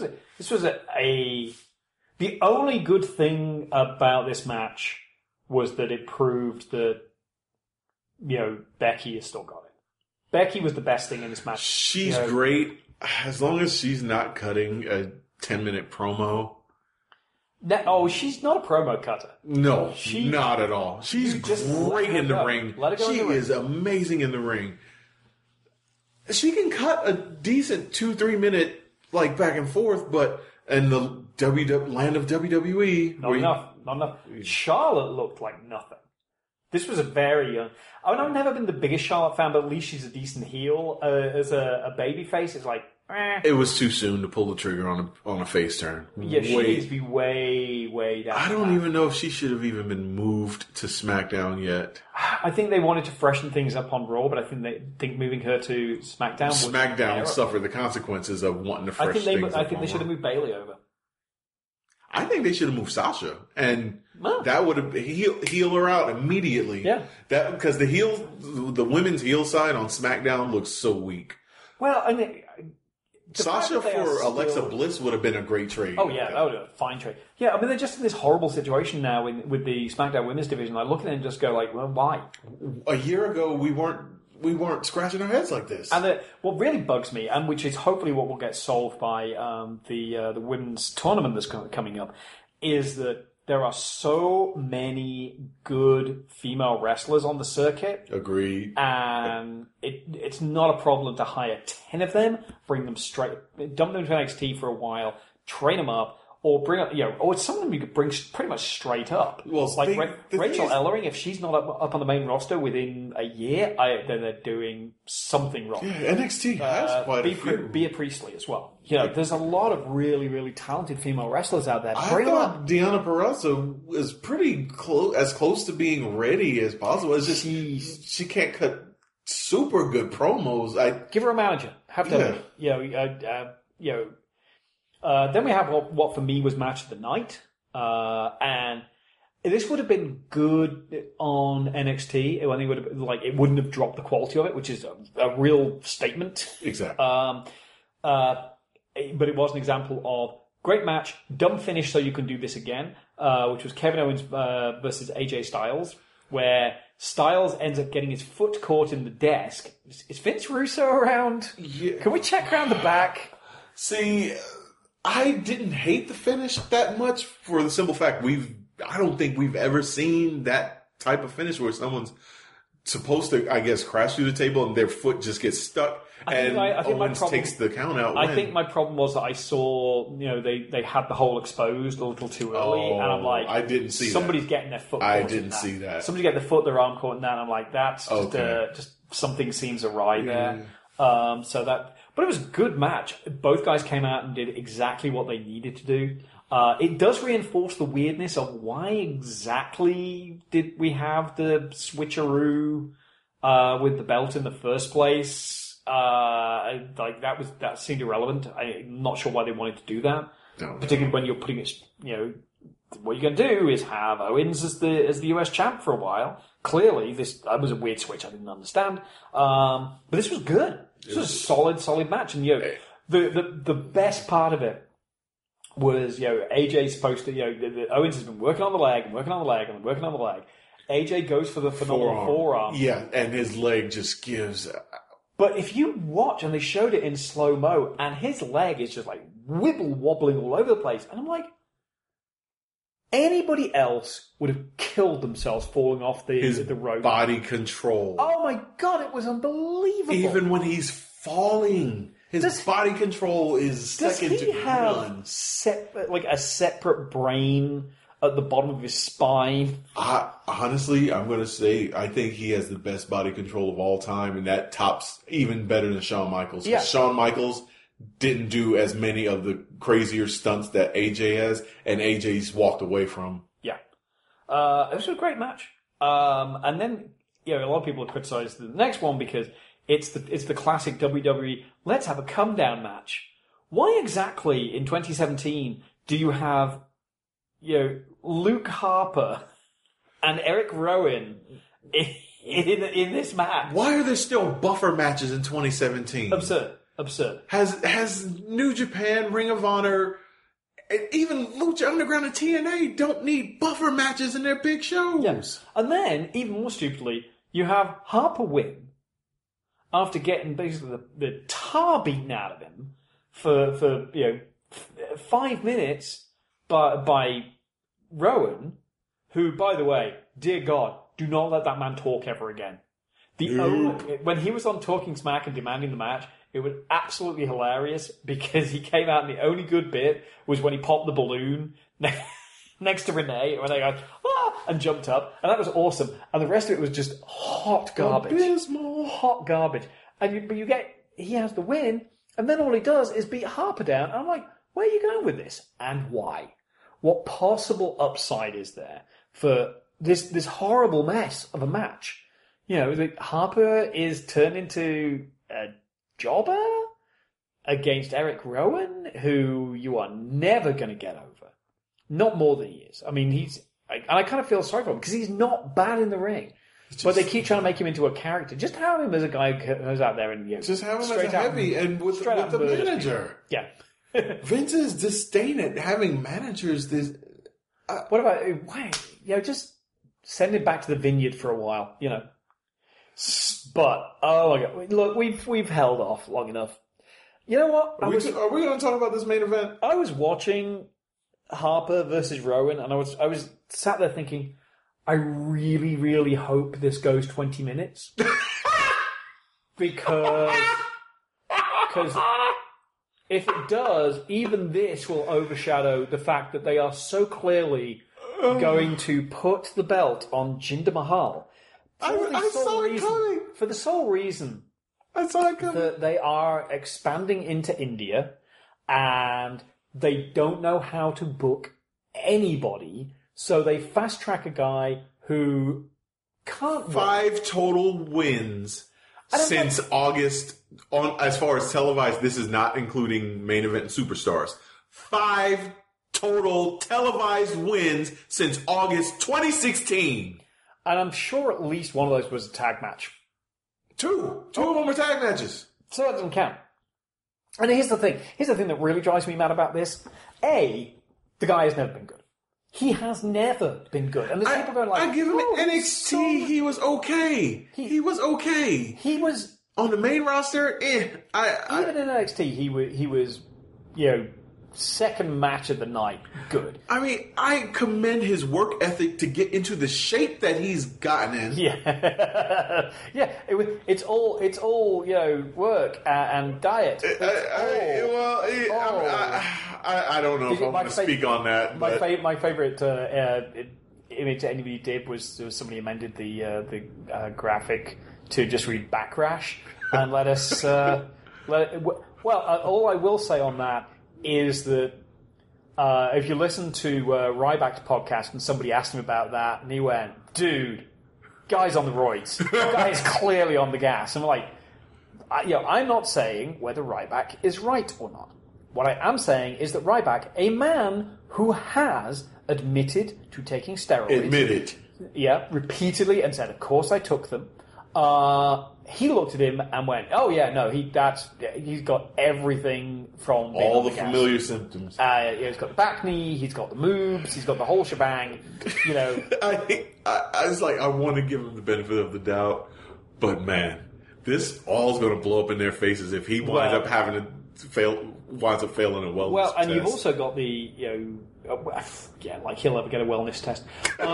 the only good thing about this match was that it proved that Becky has still got it. Becky was the best thing in this match. She's great. As long as she's not cutting a 10-minute promo. She's not a promo cutter. No, not at all. She's great in the ring. She is amazing in the ring. She can cut a decent 2-3 minute back and forth, but in the land of WWE, not enough. Charlotte looked like nothing. This was a very... I've never been the biggest Charlotte fan, but at least she's a decent heel. As a babyface, it's like... It was too soon to pull the trigger on a face turn. Yeah, she needs to be way down. I don't even know if she should have even been moved to SmackDown yet. I think they wanted to freshen things up on Raw, but I think moving her to SmackDown... SmackDown suffered the consequences of wanting to freshen things up. I think they should have moved Bayley over. I think they should have moved Sasha, and that would have heal her out immediately. Yeah, because the women's heel side on SmackDown looks so weak. Well, I mean, Sasha for Alexa Bliss would have been a great trade. Oh yeah, that would have been a fine trade. Yeah, I mean they're just in this horrible situation now with the SmackDown Women's division. I look at it and just go like, well, why? A year ago we weren't scratching our heads like this. And what really bugs me, and which is hopefully what will get solved by the women's tournament that's coming up, is that there are so many good female wrestlers on the circuit. Agreed. And it's not a problem to hire 10 of them, bring them straight, dump them to NXT for a while, train them up, or bring up, or some of them you could bring pretty much straight up. Well, like the Rachel thing is- Ellering, if she's not up on the main roster within a year, then they're doing something wrong. Yeah, NXT has quite a few. Bea Priestley as well. There's a lot of really, really talented female wrestlers out there. I Bring them up. thought Deonna Purrazzo was pretty close to being ready as possible. It's just she can't cut super good promos. Give her a manager. Have to, then we have what for me was match of the night, and this would have been good on NXT. I think it would have it wouldn't have dropped the quality of it, which is a real statement. Exactly. But it was an example of great match, dumb finish, so you can do this again, which was Kevin Owens versus AJ Styles, where Styles ends up getting his foot caught in the desk. Is Vince Russo around? Yeah. Can we check around the back? See, I didn't hate the finish that much for the simple fact I don't think we've ever seen that type of finish where someone's supposed to, I guess, crash through the table and their foot just gets stuck and Owens takes the count out. I think my problem was that I saw, they had the hole exposed a little too early, and I'm like, I didn't see somebody's getting their foot. I caught in didn't see that. Somebody's getting their foot, their arm caught in that. And I'm like, that's just something seems awry there. But it was a good match. Both guys came out and did exactly what they needed to do. It does reinforce the weirdness of why exactly did we have the switcheroo with the belt in the first place. That seemed irrelevant. I'm not sure why they wanted to do that. No. Particularly when you're putting it, what you're going to do is have Owens as the US champ for a while. Clearly, that was a weird switch I didn't understand. But this was good. This was a solid match. And, the best part of it was, AJ's supposed to, Owens has been working on the leg and working on the leg and working on the leg. AJ goes for the phenomenal forearm. Yeah, and his leg just gives. But if you watch, and they showed it in slow-mo, and his leg is just wibble-wobbling all over the place. And I'm like, anybody else would have killed themselves falling off the rope. Body control. Oh my God, it was unbelievable. Even when he's falling, his body control is second to none. Does he have a separate brain at the bottom of his spine? Honestly, I'm going to say I think he has the best body control of all time, and that tops even better than Shawn Michaels. Yeah. Shawn Michaels didn't do as many of the crazier stunts that AJ has, and AJ's walked away from. Yeah. It was a great match. And then, a lot of people have criticized the next one because it's the classic WWE, let's have a come down match. Why exactly in 2017 do you have, Luke Harper and Eric Rowan in this match? Why are there still buffer matches in 2017? Absurd. Has New Japan, Ring of Honor, and even Lucha Underground and TNA don't need buffer matches in their big shows? Yes. And then, even more stupidly, you have Harper win after getting basically the tar beaten out of him for 5 minutes by Rowan, who, by the way, dear God, do not let that man talk ever again. When he was on Talking Smack and demanding the match, it was absolutely hilarious because he came out and the only good bit was when he popped the balloon next to Renee when they go, and jumped up. And that was awesome. And the rest of it was just hot garbage. Abysmal. Hot garbage. But he has the win, and then all he does is beat Harper down. And I'm like, where are you going with this? And why? What possible upside is there for this horrible mess of a match? Harper is turned into a jobber against Eric Rowan, who you are never going to get over. Not more than he is. I mean, I kind of feel sorry for him because he's not bad in the ring. But they keep trying to make him into a character. Just have him as a guy who goes out there and just have him as a heavy and with the manager. Yeah. Vince's disdain at having managers. What about just send him back to the vineyard for a while, But oh my God, look, we've held off long enough. You know what? Are we going to talk about this main event? I was watching Harper versus Rowan, and I was sat there thinking, I really, really hope this goes 20 minutes because if it does, even this will overshadow the fact that they are so clearly going to put the belt on Jinder Mahal. I saw it coming. For the sole reason I saw it coming. that they are expanding into India and they don't know how to book anybody, so they fast track a guy who can't. 5 total wins since August. As far as televised, this is not including main event and superstars. 5 total televised wins since August 2016. And I'm sure at least one of those was a tag match. 2 of them were tag matches. So that doesn't count. And here's the thing. Here's the thing that really drives me mad about this. A, the guy has never been good. He has never been good. And there's people going like, I give him NXT. He was okay. He was okay. He was on the main roster. Even in NXT, he was, second match of the night, good. I mean, I commend his work ethic to get into the shape that he's gotten in. Yeah, yeah. It's all work and diet. I don't know if I'm going to speak on that. My favorite image that anybody did was somebody amended the graphic to just read Backrash and let us. All I will say on that is that if you listen to Ryback's podcast and somebody asked him about that, and he went, "Dude, guy's on the roids. Guy is clearly on the gas." And I'm like, I'm not saying whether Ryback is right or not. What I am saying is that Ryback, a man who has admitted to taking steroids, repeatedly, and said, "Of course I took them." He looked at him and went, "Oh yeah, no, he's got everything from being all on the gas. familiar symptoms. He's got the back knee, he's got the moves, he's got the whole shebang." I was like, I want to give him the benefit of the doubt, but man, this all's going to blow up in their faces if he winds up failing a wellness Well, and test. you've also got the like he'll ever get a wellness test.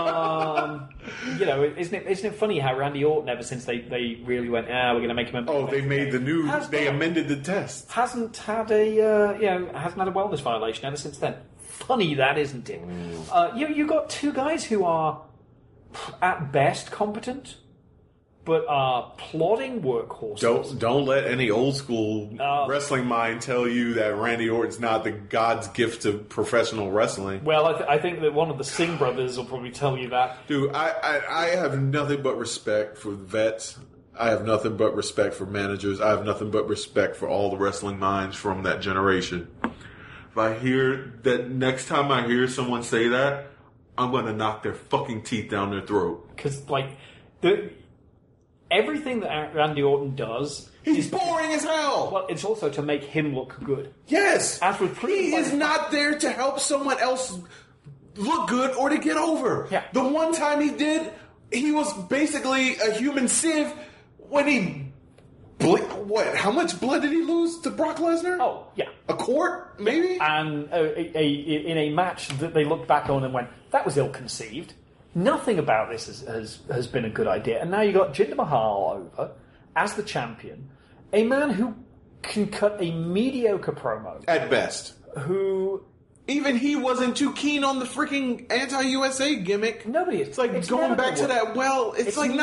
Isn't it funny how Randy Orton, ever since they really went, we're going to make him. They made the new. They amended the test. Hasn't had a wellness violation ever since then. Funny that, isn't it? You got 2 guys who are at best competent, but are plodding workhorses. Don't let any old school wrestling mind tell you that Randy Orton's not the God's gift to professional wrestling. Well, I think that one of the Singh brothers will probably tell you that. Dude, I have nothing but respect for vets. I have nothing but respect for managers. I have nothing but respect for all the wrestling minds from that generation. If I hear that, next time I hear someone say that, I'm going to knock their fucking teeth down their throat. Because, everything that Randy Orton does... He's boring as hell! Well, it's also to make him look good. Yes! He is not there to help someone else look good or to get over. Yeah. The one time he did, he was basically a human sieve when he... How much blood did he lose to Brock Lesnar? Oh, yeah. A quart, maybe? And in a match that they looked back on and went, that was ill-conceived. Nothing about this has been a good idea. And now you've got Jinder Mahal over as the champion, a man who can cut a mediocre promo. At best. Who... Even he wasn't too keen on the freaking anti-USA gimmick. Nobody is. It's like going back to that, it's not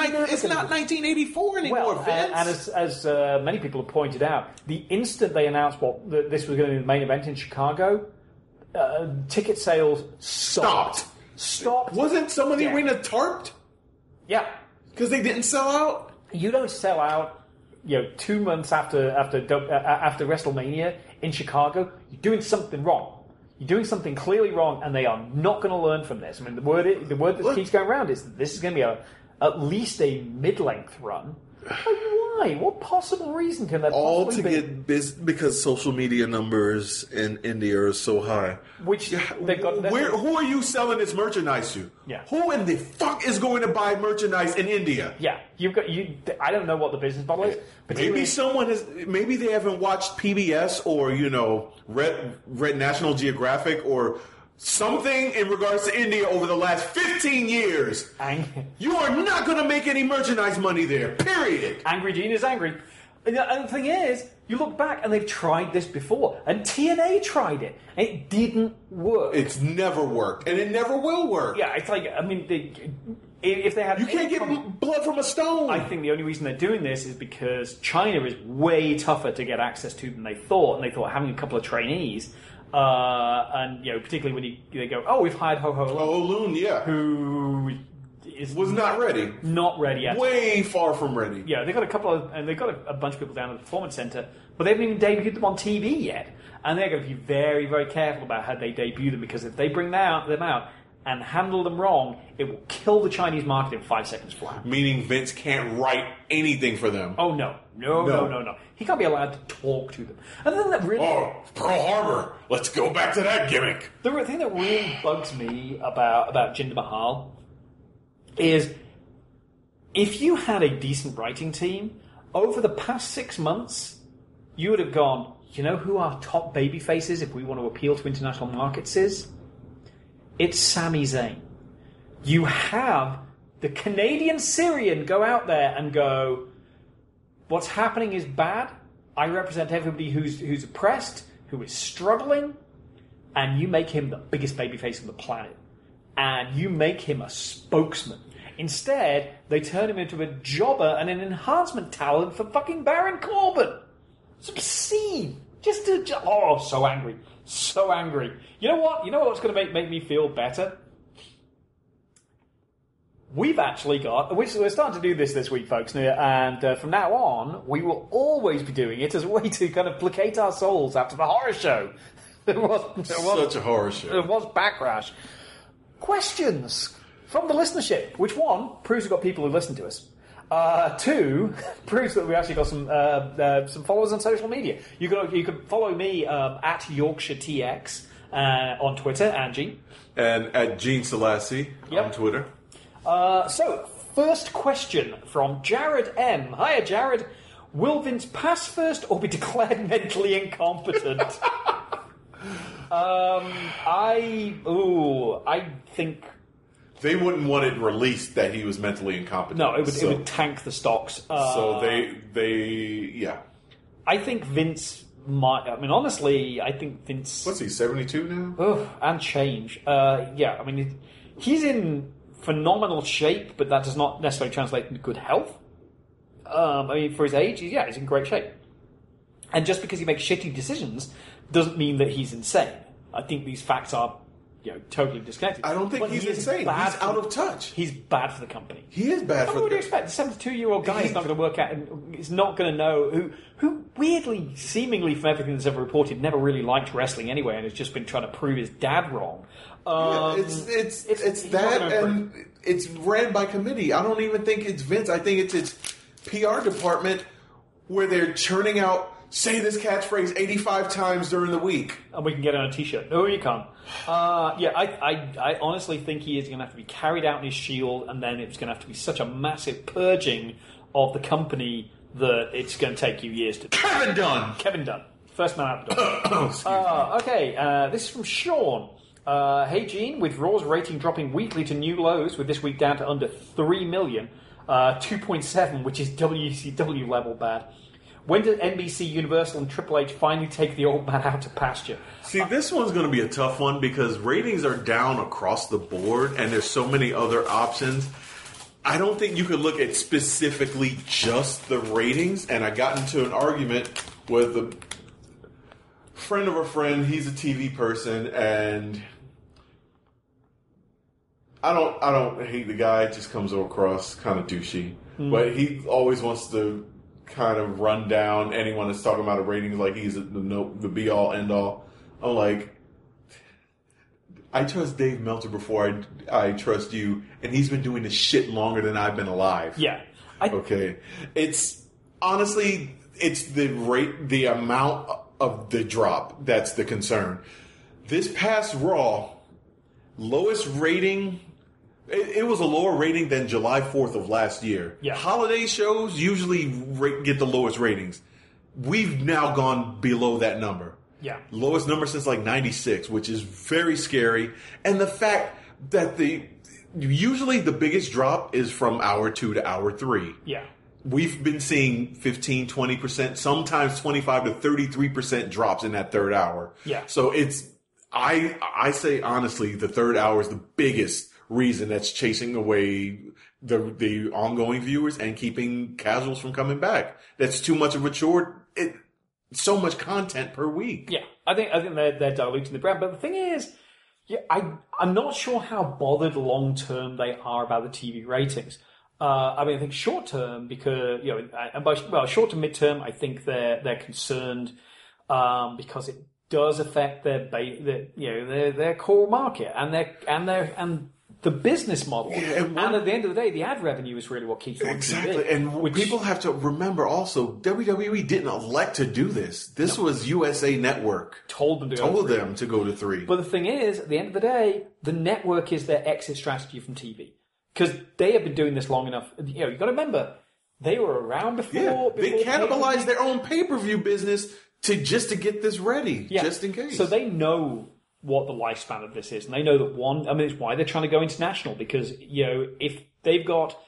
1984 anymore, Vince. And as many people have pointed out, the instant they announced this was going to be the main event in Chicago, ticket sales stopped. Wasn't some of the arena tarped? Yeah. Because they didn't sell out? You don't sell out 2 months after WrestleMania in Chicago. You're doing something wrong. You're doing something clearly wrong, and they are not going to learn from this. I mean, the word that keeps going around is that this is going to be at least a mid-length run. Why? What possible reason can that possibly be? Because social media numbers in India are so high. Which they've got. Who are you selling this merchandise to? Yeah. Who in the fuck is going to buy merchandise in India? Yeah, you've got you. I don't know what the business model is. Maybe someone has. Maybe they haven't watched PBS or read National Geographic or something in regards to India over the last 15 years. You are not going to make any merchandise money there, period. Angry Gene is angry. And the thing is, you look back and they've tried this before, and TNA tried it, and it didn't work. It's never worked, and it never will work. Yeah, it's like, I mean, if they had... You can't get blood from a stone. I think the only reason they're doing this is because China is way tougher to get access to than they thought, and they thought having a couple of trainees, and, you know, particularly when they go, oh, we've hired Ho Ho Lung. Ho Ho Lung, yeah. Who was not ready. Not ready yet. Way far from ready. Yeah, they've got they've got a bunch of people down at the Performance Center, but they haven't even debuted them on TV yet. And they're going to be very, very careful about how they debut them, because if they bring them out and handle them wrong, it will kill the Chinese market in 5 seconds flat. Meaning Vince can't write anything for them. Oh, no. No. He can't be allowed to talk to them. And then that really... Oh, Pearl Harbor. Let's go back to that gimmick. The thing that really bugs me about Jinder Mahal is if you had a decent writing team, over the past 6 months, you would have gone, you know who our top babyface is if we want to appeal to international markets is? It's Sami Zayn. You have the Canadian Syrian go out there and go, what's happening is bad. I represent everybody who's oppressed, who is struggling, and you make him the biggest babyface on the planet. And you make him a spokesman. Instead, they turn him into a jobber and an enhancement talent for fucking Baron Corbin. It's obscene. So angry. So angry. You know what? You know what's going to make me feel better? We've actually got... We're starting to do this week, folks, and from now on, we will always be doing it as a way to kind of placate our souls after the horror show. There was such a horror show. There was backlash. Questions from the listenership, which, one, proves we've got people who listen to us. Two, proves that we actually got some followers on social media. You can follow me at YorkshireTX on Twitter, Angie. And at Gene Selassie on Twitter. So, first question from Jared M. Hiya, Jared. Will Vince pass first or be declared mentally incompetent? I think... They wouldn't want it released that he was mentally incompetent. No, it would tank the stocks. So yeah. I think Vince might... I mean, honestly, I think Vince... What's he, 72 now? Oh, and change. Yeah, I mean, he's in phenomenal shape, but that does not necessarily translate into good health. I mean, for his age, he's in great shape. And just because he makes shitty decisions doesn't mean that he's insane. I think these facts are... totally disconnected. I don't think he's insane. He's out of touch. He's bad for the company. He is bad for the company. What do you expect? The 72-year-old guy is not going to work out, and is not going to know who weirdly, seemingly from everything that's ever reported, never really liked wrestling anyway, and has just been trying to prove his dad wrong. It's that, and it's ran by committee. I don't even think it's Vince. I think it's its PR department where they're churning out, say this catchphrase 85 times during the week. And we can get it on a t-shirt. No, you can't. I honestly think he is going to have to be carried out in his shield, and then it's going to have to be such a massive purging of the company that it's going to take you years to do. Kevin Dunn. First man out the door. Okay, this is from Sean. Hey, Gene, with Raw's rating dropping weekly to new lows, with this week down to under 3 million, 2.7, which is WCW level bad. When did NBC, Universal, and Triple H finally take the old man out to pasture? See, this one's going to be a tough one because ratings are down across the board, and there's so many other options. I don't think you could look at specifically just the ratings, and I got into an argument with a friend of a friend. He's a TV person, and I don't hate the guy. It just comes across kind of douchey. But he always wants to kind of run down anyone that's talking about the ratings like he's the be-all, end-all. I'm like, I trust Dave Meltzer before I trust you, and he's been doing this shit longer than I've been alive. Yeah. Okay. It's, honestly, it's the amount of the drop that's the concern. This past Raw, lowest rating... It was a lower rating than July 4th of last year. Yeah. Holiday shows usually get the lowest ratings. We've now gone below that number. Yeah. Lowest number since like 96, which is very scary. And the fact that usually the biggest drop is from hour 2 to hour 3. Yeah. we've been seeing 15, 20%, sometimes 25 to 33% drops in that third hour. Yeah. So I say honestly, the third hour is the biggest reason that's chasing away the ongoing viewers and keeping casuals from coming back. That's too much of a chore. So much content per week. Yeah, I think they're diluting the brand. But the thing is, yeah, I'm not sure how bothered long term they are about the TV ratings. I mean, I think short term, because and by short to mid term, I think they're concerned because it does affect their core market and the business model. Yeah, and at the end of the day, the ad revenue is really what keeps them on exactly. TV. And people have to remember also, WWE didn't elect to do this. This was USA Network told them to go to 3. But the thing is, at the end of the day, the network is their exit strategy from TV. Because they have been doing this long enough. You've got to remember, they were around before. Yeah, they cannibalized pay-per-view. their own pay-per-view business just to get this ready, just in case. So they know what the lifespan of this is, and they know that it's why they're trying to go international, because if they've got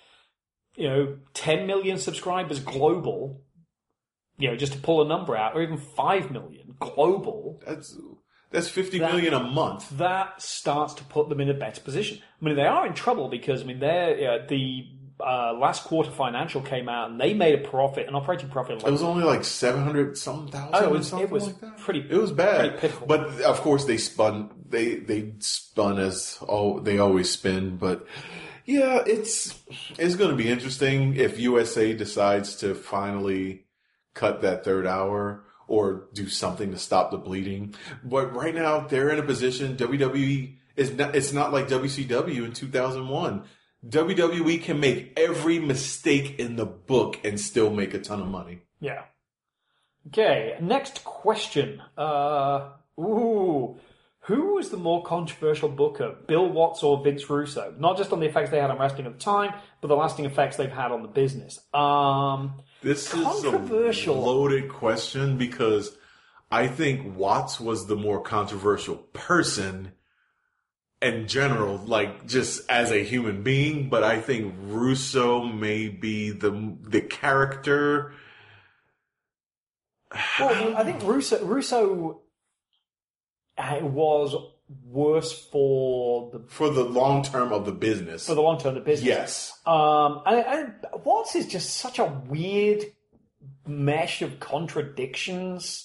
10 million subscribers global, just to pull a number out, or even 5 million global, that's 50 million a month. That starts to put them in a better position. I mean, they are in trouble because they're the last quarter financial came out and they made a profit, an operating profit. It was only like 700 some thousand. It was like that. It was bad. pretty pitiful. But of course they spun. They spun as they always spin. But yeah, it's going to be interesting if USA decides to finally cut that third hour or do something to stop the bleeding. But right now they're in a position. WWE is not. It's not like WCW in 2001. WWE can make every mistake in the book and still make a ton of money. Yeah. Okay, next question. Who was the more controversial booker, Bill Watts or Vince Russo? Not just on the effects they had on wrestling at the time, but the lasting effects they've had on the business. This is a loaded question because I think Watts was the more controversial person in general, like just as a human being, but I think Russo may be the character. Well, I think Russo was worse for the long term of the business. For the long term of the business, yes. And Watts is just such a weird mesh of contradictions.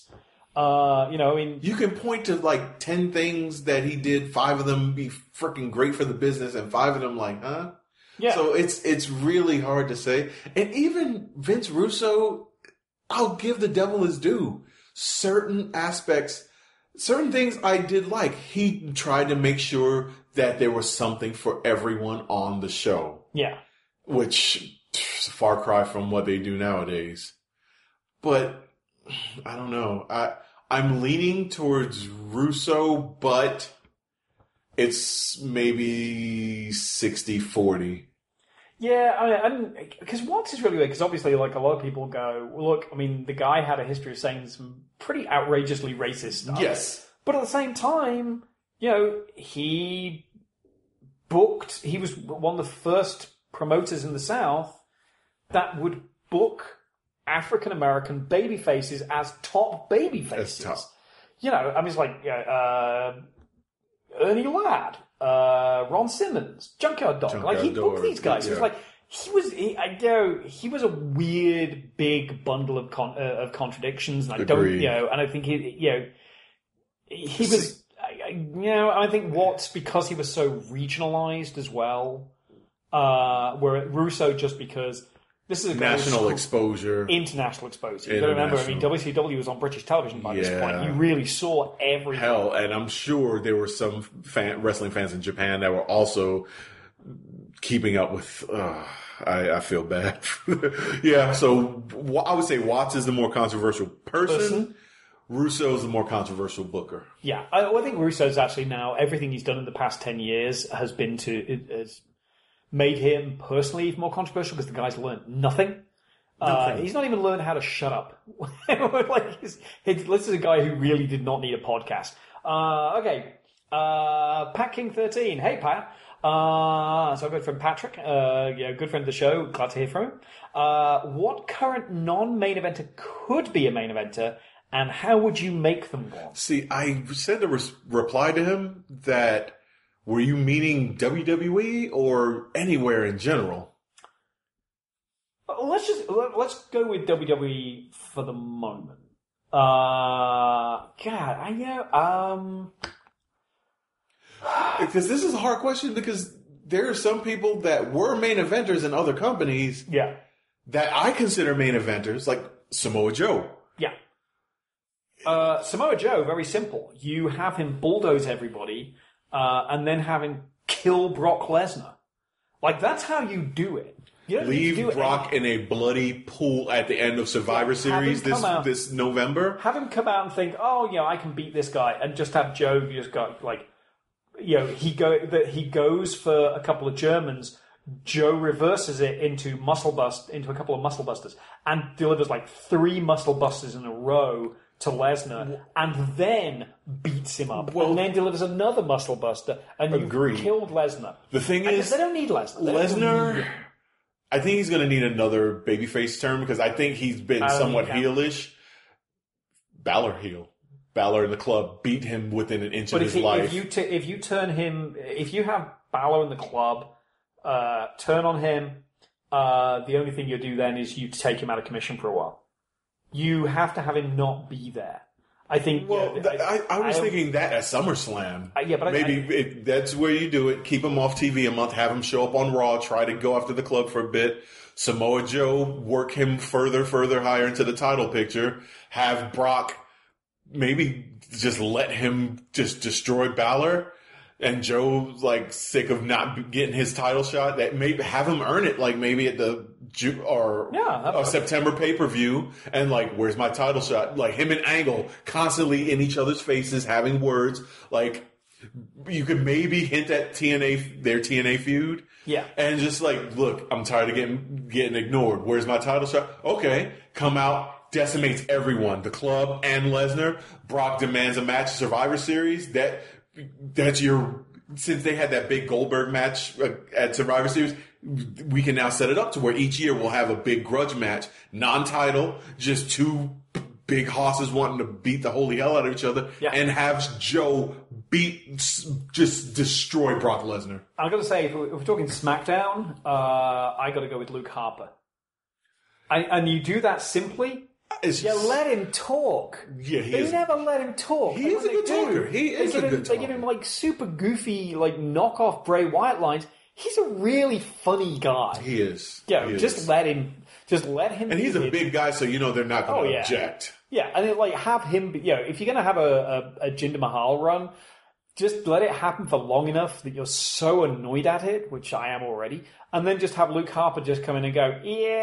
You can point to like 10 things that he did, 5 of them be freaking great for the business, and 5 of them like, huh? Yeah. So it's really hard to say. And even Vince Russo, I'll give the devil his due. Certain aspects, certain things I did like. He tried to make sure that there was something for everyone on the show. Yeah. Which is a far cry from what they do nowadays. But I don't know. I'm leaning towards Russo, but it's maybe 60-40. Yeah, because Watts is really weird, because obviously, like, a lot of people go, well, look, I mean, the guy had a history of saying some pretty outrageously racist stuff. Yes. But at the same time, he was one of the first promoters in the South that would book African-American baby faces as top baby faces. That's top. It's like Ernie Ladd, Ron Simmons, Junkyard Dog. He booked these guys. Yeah. It was like he was a weird big bundle of contradictions, and I think he was. I think Watts, because he was so regionalized as well, where Russo just because. This is a national exposure. International exposure. You've got to remember, WCW was on British television by this point. You really saw everything. Hell, and I'm sure there were some wrestling fans in Japan that were also keeping up with... I feel bad. Yeah, so I would say Watts is the more controversial person. Russo's the more controversial booker. Yeah, I think Russo's actually now, everything he's done in the past 10 years has been has made him personally even more controversial because the guy's learned nothing. He's not even learned how to shut up. This is a guy who really did not need a podcast. Okay, Pat King 13. Hey, Pat. So good friend Patrick, good friend of the show. Glad to hear from him. What current non-main eventer could be a main eventer, and how would you make them one? See, I said to reply to him that, were you meaning WWE or anywhere in general? Let's go with WWE for the moment. Because this is a hard question, because there are some people that were main eventers in other companies that I consider main eventers, like Samoa Joe. Yeah. Samoa Joe, very simple. You have him bulldoze everybody, and then have him kill Brock Lesnar. Like, that's how you do it. You don't need to Leave do Brock in a bloody pool at the end of Survivor Series this November. Have him come out and think, I can beat this guy, and just have Joe just go, like, he goes for a couple of Germans. Joe reverses it into a couple of muscle busters, and delivers like 3 muscle busters in a row to Lesnar, and then beats him up, and then delivers another muscle buster, and you've killed Lesnar. The thing is, they don't need Lesnar. Lesnar, I think he's going to need another babyface turn, because I think he's been somewhat heelish. Balor heel. Balor in the club beat him within an inch of his life. If you have Balor in the club, turn on him, the only thing you do then is you take him out of commission for a while. You have to have him not be there. I think. Well, I was thinking that at SummerSlam. But maybe that's where you do it. Keep him off TV a month. Have him show up on Raw. Try to go after the club for a bit. Samoa Joe, work him further higher into the title picture. Have Brock maybe just let him just destroy Balor. And Joe's like sick of not getting his title shot. That maybe have him earn it, like maybe at the September pay-per-view, and like, where's my title shot? Like him and Angle constantly in each other's faces, having words. Like you could maybe hint at their TNA feud, and just like, look, I'm tired of getting ignored. Where's my title shot? Okay, come out, decimates everyone, the club and Lesnar. Brock demands a match, Survivor Series. That's since they had that big Goldberg match at Survivor Series, we can now set it up to where each year we'll have a big grudge match, non-title, just 2 big hosses wanting to beat the holy hell out of each other, and have Joe just destroy Brock Lesnar. I'm going to say, if we're talking SmackDown, I got to go with Luke Harper. And you do that simply. Let him talk. Yeah, they never let him talk. He is a good talker. They give him like super goofy, like knockoff Bray Wyatt lines. He's a really funny guy. He is. Yeah, let him. And he's a big guy, so they're not going to object. Yeah, and then, like, have him. If you're going to have a Jinder Mahal run, just let it happen for long enough that you're so annoyed at it, which I am already, and then just have Luke Harper just come in and go,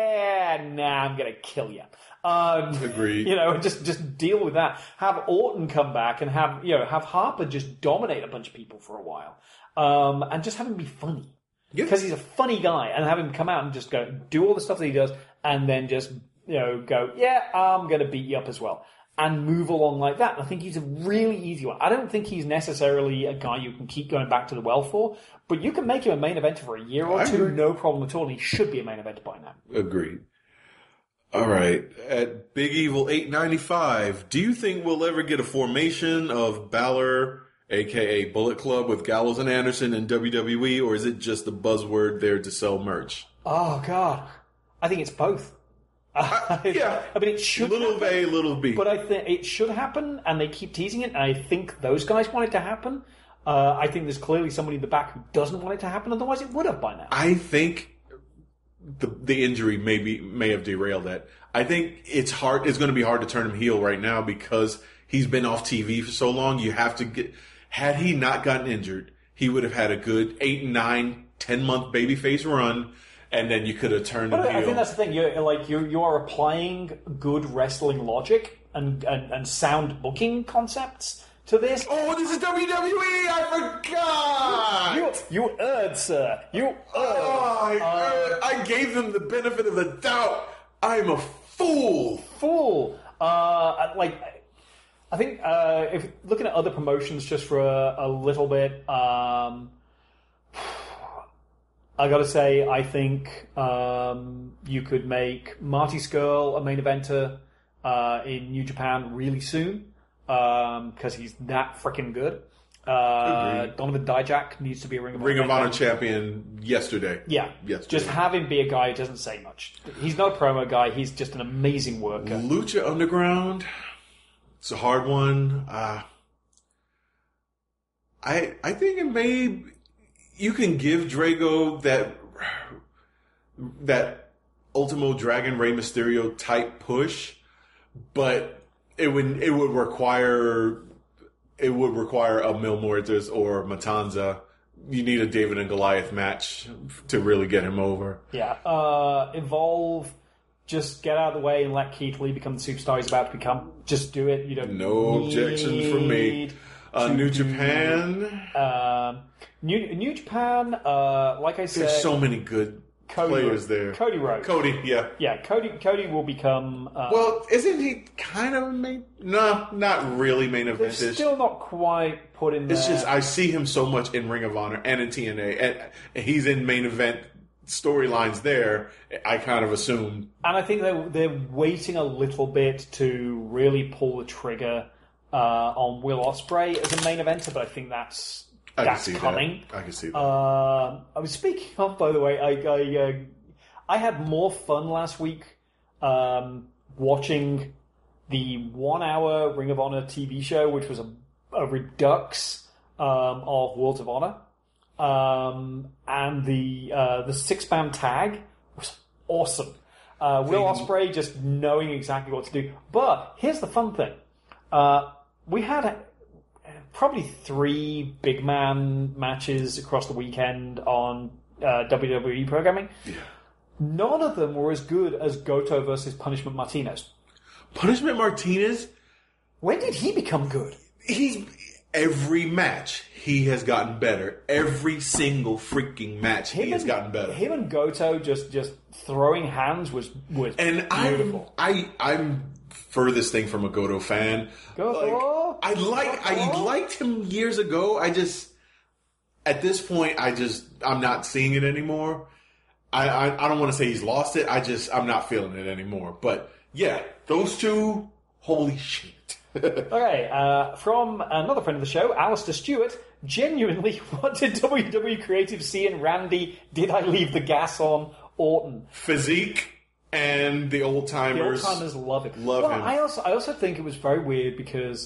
I'm going to kill you. Agreed. Just deal with that. Have Orton come back and have Harper just dominate a bunch of people for a while, and just have him be funny because he's a funny guy, and have him come out and just go do all the stuff that he does, and then just go, I'm going to beat you up as well, and move along like that. And I think he's a really easy one. I don't think he's necessarily a guy you can keep going back to the well for, but you can make him a main eventer for a year or two, no problem at all. And he should be a main eventer by now. Agreed. All right. At Big Evil 895, do you think we'll ever get a formation of Balor, a.k.a. Bullet Club, with Gallows and Anderson in WWE, or is it just a buzzword there to sell merch? Oh, God. I think it's both. I mean, it should little happen, A, little B. But I think it should happen, and they keep teasing it, and I think those guys want it to happen. I think there's clearly somebody in the back who doesn't want it to happen, otherwise it would have by now. I think the injury may have derailed that. I think it's going to be hard to turn him heel right now because he's been off TV for so long. You have to had he not gotten injured, he would have had a good 8, 9, 10-month babyface run, and then you could have turned him heel. I think that's the thing. You are applying good wrestling logic and sound booking concepts to this. Oh, this is WWE! I forgot! You erred, sir. You erred. Oh, I gave them the benefit of the doubt. I'm a fool. I think if looking at other promotions just for a little bit, I got to say, I think you could make Marty Scurll a main eventer in New Japan really soon because he's that freaking good. Donovan Dijak needs to be a Ring of Honor champion yesterday. Yeah. Yesterday. Just have him be a guy who doesn't say much. He's not a promo guy. He's just an amazing worker. Lucha Underground. It's a hard one. I think it may... You can give Drago that Ultimo Dragon Rey Mysterio type push, but it would require a Mil Muertes or Matanza. You need a David and Goliath match to really get him over. Yeah. Evolve. Just get out of the way and let Keith Lee become the superstar he's about to become. Just do it. You don't. No objection from me. New Japan. New Japan. Like I said, there's so many good players there. Cody Rhodes. Yeah. Cody will become. Well, isn't he kind of main? No, not really main event. Still not quite put in there. It's just I see him so much in Ring of Honor and in TNA, and he's in main event storylines there. I kind of assume, and I think they're waiting a little bit to really pull the trigger on Will Ospreay as a main eventer, but I think that's coming. I can see that. I was speaking of, by the way, I had more fun last week watching the 1 hour Ring of Honor TV show, which was a redux of Worlds of Honor. And the 6-man tag was awesome. Will Ospreay just knowing exactly what to do. But here's the fun thing. We had probably 3 big man matches across the weekend on WWE programming. Yeah. None of them were as good as Goto versus Punishment Martinez. Punishment Martinez? When did he become good? Every match, he has gotten better. Every single freaking match, he has gotten better. Him and Goto just throwing hands was and beautiful. I'm furthest thing from a Goto fan. Goto. I liked him years ago. At this point, I'm not seeing it anymore. I don't want to say he's lost it. I'm not feeling it anymore. But yeah, those two, holy shit. Okay, from another friend of the show, Alistair Stewart, genuinely, what did WWE Creative see in Randy? Did I leave the gas on? Orton. Physique and the old-timers. The old-timers love it. Love him. I also think it was very weird because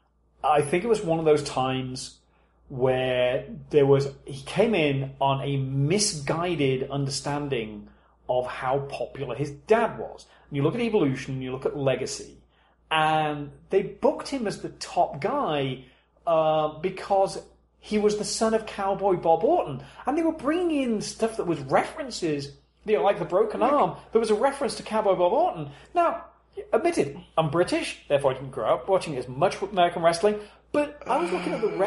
I think it was one of those times where he came in on a misguided understanding of how popular his dad was. And you look at Evolution, you look at Legacy, and they booked him as the top guy because he was the son of Cowboy Bob Orton. And they were bringing in stuff that was references, like the broken arm. There was a reference to Cowboy Bob Orton. Now, admitted, I'm British, therefore I didn't grow up watching as much American wrestling, but I was looking at the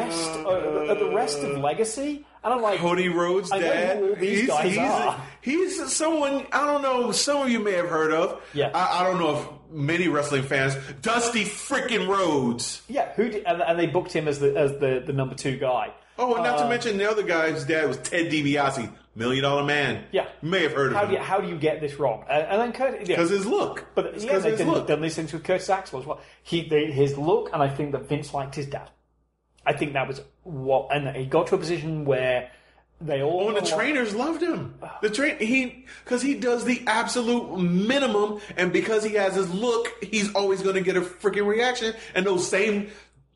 rest of Legacy, and I'm like, Cody Rhodes' dad. I know who all these guys are. He's someone, I don't know, some of you may have heard of. Yeah. I don't know if many wrestling fans. Dusty freaking Rhodes. Yeah, and they booked him as the number 2 guy. Oh, and not to mention the other guy's dad was Ted DiBiase, $1 Million Man. Yeah. You may have heard of him. How do you get this wrong? And then Curtis... Because his look. But they've done these things with Curtis Axel as well. His look, and I think that Vince liked his dad. I think that was what... And he got to a position where they all... Oh, and the trainers loved him. Because he does the absolute minimum, and because he has his look, he's always going to get a freaking reaction. And those same...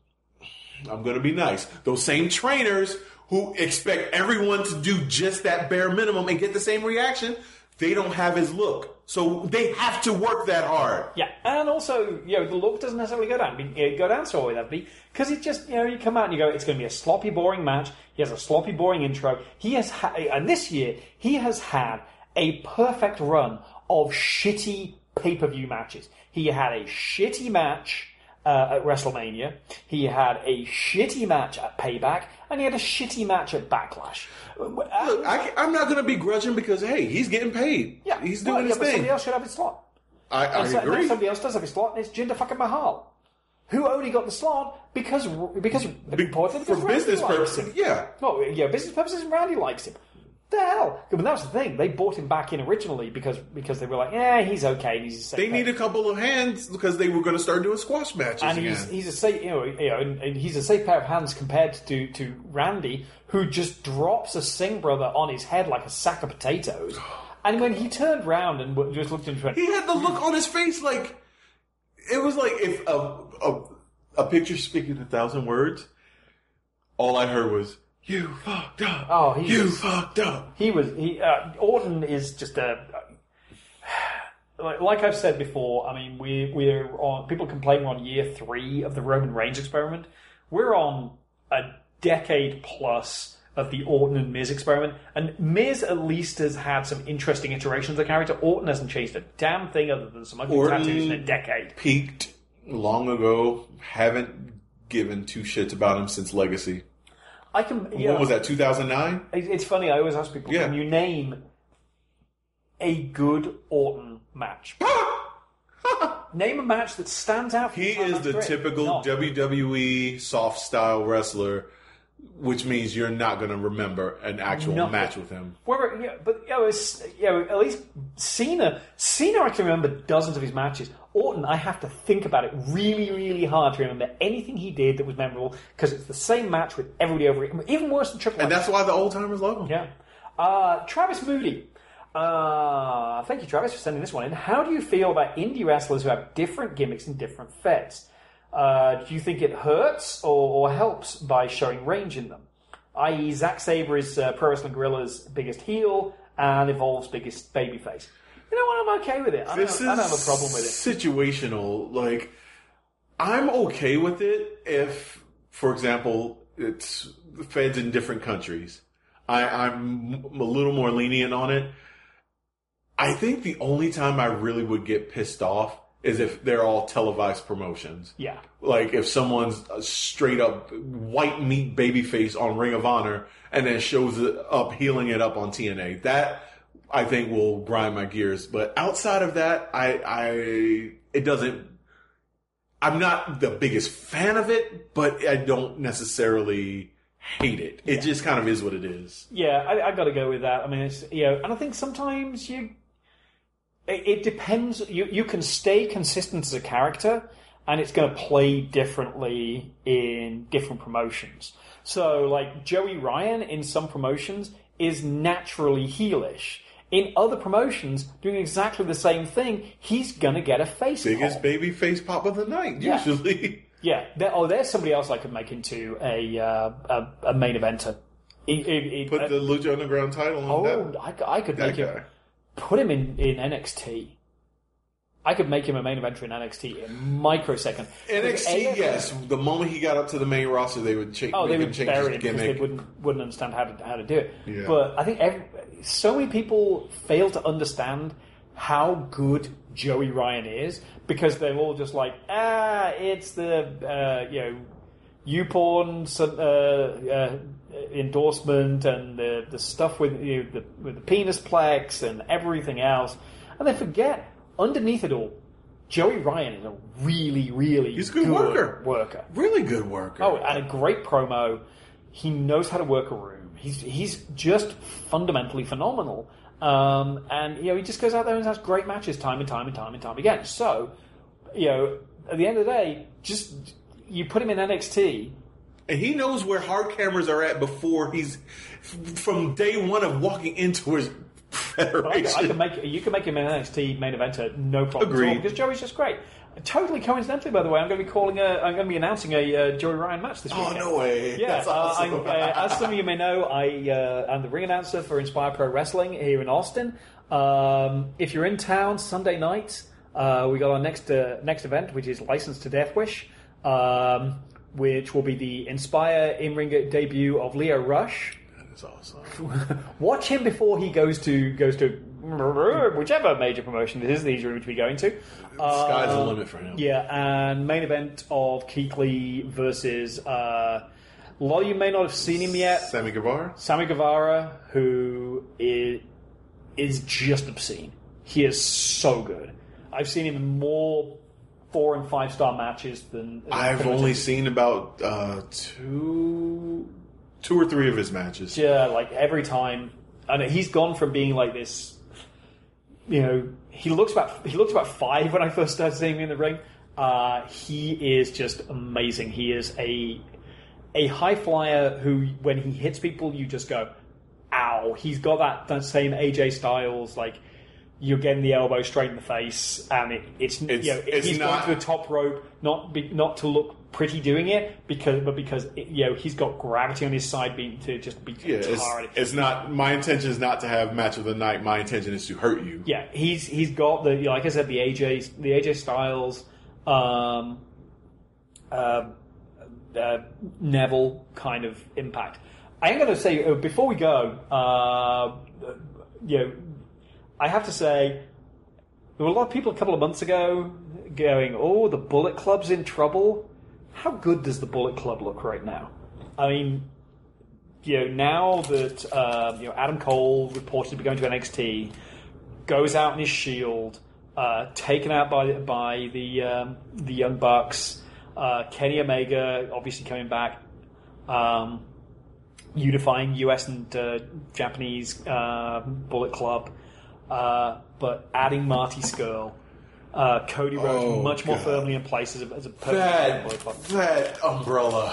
I'm going to be nice. Those same trainers who expect everyone to do just that bare minimum and get the same reaction, they don't have his look. So they have to work that hard. Yeah, and also, the look doesn't necessarily go down so with that, because it just, you come out and you go, it's going to be a sloppy, boring match. He has a sloppy, boring intro. And this year, he has had a perfect run of shitty pay-per-view matches. He had a shitty match at WrestleMania. He had a shitty match at Payback, and he had a shitty match at Backlash. Look, I'm not going to begrudge him because, hey, he's getting paid. Yeah, he's doing his but thing. somebody else should have his slot. I agree. Somebody else does have his slot, and it's Jinder fucking Mahal. who only got the slot because for Randy business likes purposes. him. Yeah. No, yeah, business purposes, Randy likes him. The hell? But that was the thing. They brought him back in originally because they were like, yeah, he's okay. He's a safe They bet. need a couple of hands because they were going to start doing squash matches And again. he's a safe, and he's a safe pair of hands compared to Randy, who just drops a Singh brother on his head like a sack of potatoes. And when he turned round and just looked at him, He had the look on his face like it was like if a picture speaking 1,000 words. All I heard was "You fucked up." Oh, fucked up. Orton is just a. Like I've said before, I mean, we're on. People complain we're on year 3 of the Roman Reigns experiment. We're on a decade plus of the Orton and Miz experiment, and Miz at least has had some interesting iterations of the character. Orton hasn't changed a damn thing other than some ugly tattoos in a decade. Peaked long ago. Haven't given 2 shits about him since Legacy. When was that? 2009. It's funny. I always ask people, can you name a good Orton match? Name a match that stands out. He is the typical WWE soft style wrestler, which means you're not going to remember an actual match with him. At least Cena I can remember dozens of his matches. Orton, I have to think about it really, really hard to remember anything he did that was memorable because it's the same match with everybody over it. Even worse than Triple H. And that's why the old timers love him. Yeah. Travis Moody. Thank you, Travis, for sending this one in. How do you feel about indie wrestlers who have different gimmicks and different feds? Do you think it hurts or helps by showing range in them? I.e., Zack Sabre is Pro Wrestling Guerrilla's biggest heel and Evolve's biggest babyface. You know what? I'm okay with it. I don't have a problem with it. Situational. Like, I'm okay with it if, for example, it's feds in different countries. I'm a little more lenient on it. I think the only time I really would get pissed off is if they're all televised promotions. Yeah. Like if someone's a straight up white meat babyface on Ring of Honor and then shows up healing it up on TNA. That I think will grind my gears. But outside of that, it doesn't. I'm not the biggest fan of it, but I don't necessarily hate it. It just kind of is what it is. Yeah, I got to go with that. I mean, it's and I think sometimes it depends. You can stay consistent as a character, and it's going to play differently in different promotions. So, like Joey Ryan in some promotions is naturally heelish. In other promotions, doing exactly the same thing, he's going to get a face Biggest pop. baby face pop of the night, usually. Yeah. There's somebody else I could make into a main eventer. Put the Lucha Underground title on that. I could make him. Put him in NXT. I could make him a main eventer in NXT in a microsecond. NXT, yes. The moment he got up to the main roster, they would change. They would change bury his it because gimmick. they wouldn't understand how to do it. Yeah. But I think so many people fail to understand how good Joey Ryan is because they're all just like, it's the YouPorn endorsement and the stuff with the penis plex and everything else, and they forget underneath it all, Joey Ryan is a really, really He's a good worker. Really good worker. Oh, and a great promo. He knows how to work a room. He's just fundamentally phenomenal. And he just goes out there and has great matches time and time again. So, at the end of the day, just you put him in NXT. And he knows where hard cameras are at before from day one of walking into his federation. You can make him an NXT main eventer, no problem Agreed. at all, because Joey's just great. Totally coincidentally, by the way, I'm going to be announcing a Joey Ryan match this weekend. Oh, no way. Yeah, That's awesome. as some of you may know, I'm the ring announcer for Inspire Pro Wrestling here in Austin. If you're in town Sunday night, we got our next event, which is Licensed to Death Wish, which will be the Inspire in-ring debut of Leo Rush. That is awesome. Watch him before he goes to whichever major promotion it is that he's going to be going to. Sky's the limit for him. Yeah, and main event of Keith Lee versus a lot of you may not have seen him yet. Sammy Guevara, who is just obscene. He is so good. I've seen him in more 4 and 5 star matches than I've only seen about 2 or 3 of his matches. Yeah, like every time, and he's gone from being like this. You know, he looks about 5 when I first started seeing him in the ring. He is just amazing. He is a high flyer who, when he hits people, you just go, "Ow!" He's got that same AJ Styles, like you're getting the elbow straight in the face, and he's going to the top rope, not to look pretty doing it, because he's got gravity on his side, it's not. My intention is not to have match of the night. My intention is to hurt you. Yeah, he's got like I said, the AJ Styles, Neville kind of impact. I am going to say before we go, I have to say there were a lot of people a couple of months ago going, "Oh, the Bullet Club's in trouble." How good does the Bullet Club look right now? I mean, now that Adam Cole reported to be going to NXT, goes out in his Shield, taken out by the Young Bucks, Kenny Omega obviously coming back, unifying US and Japanese Bullet Club, but adding Marty Scurll. Cody Rhodes much more firmly in place as a perfect that umbrella.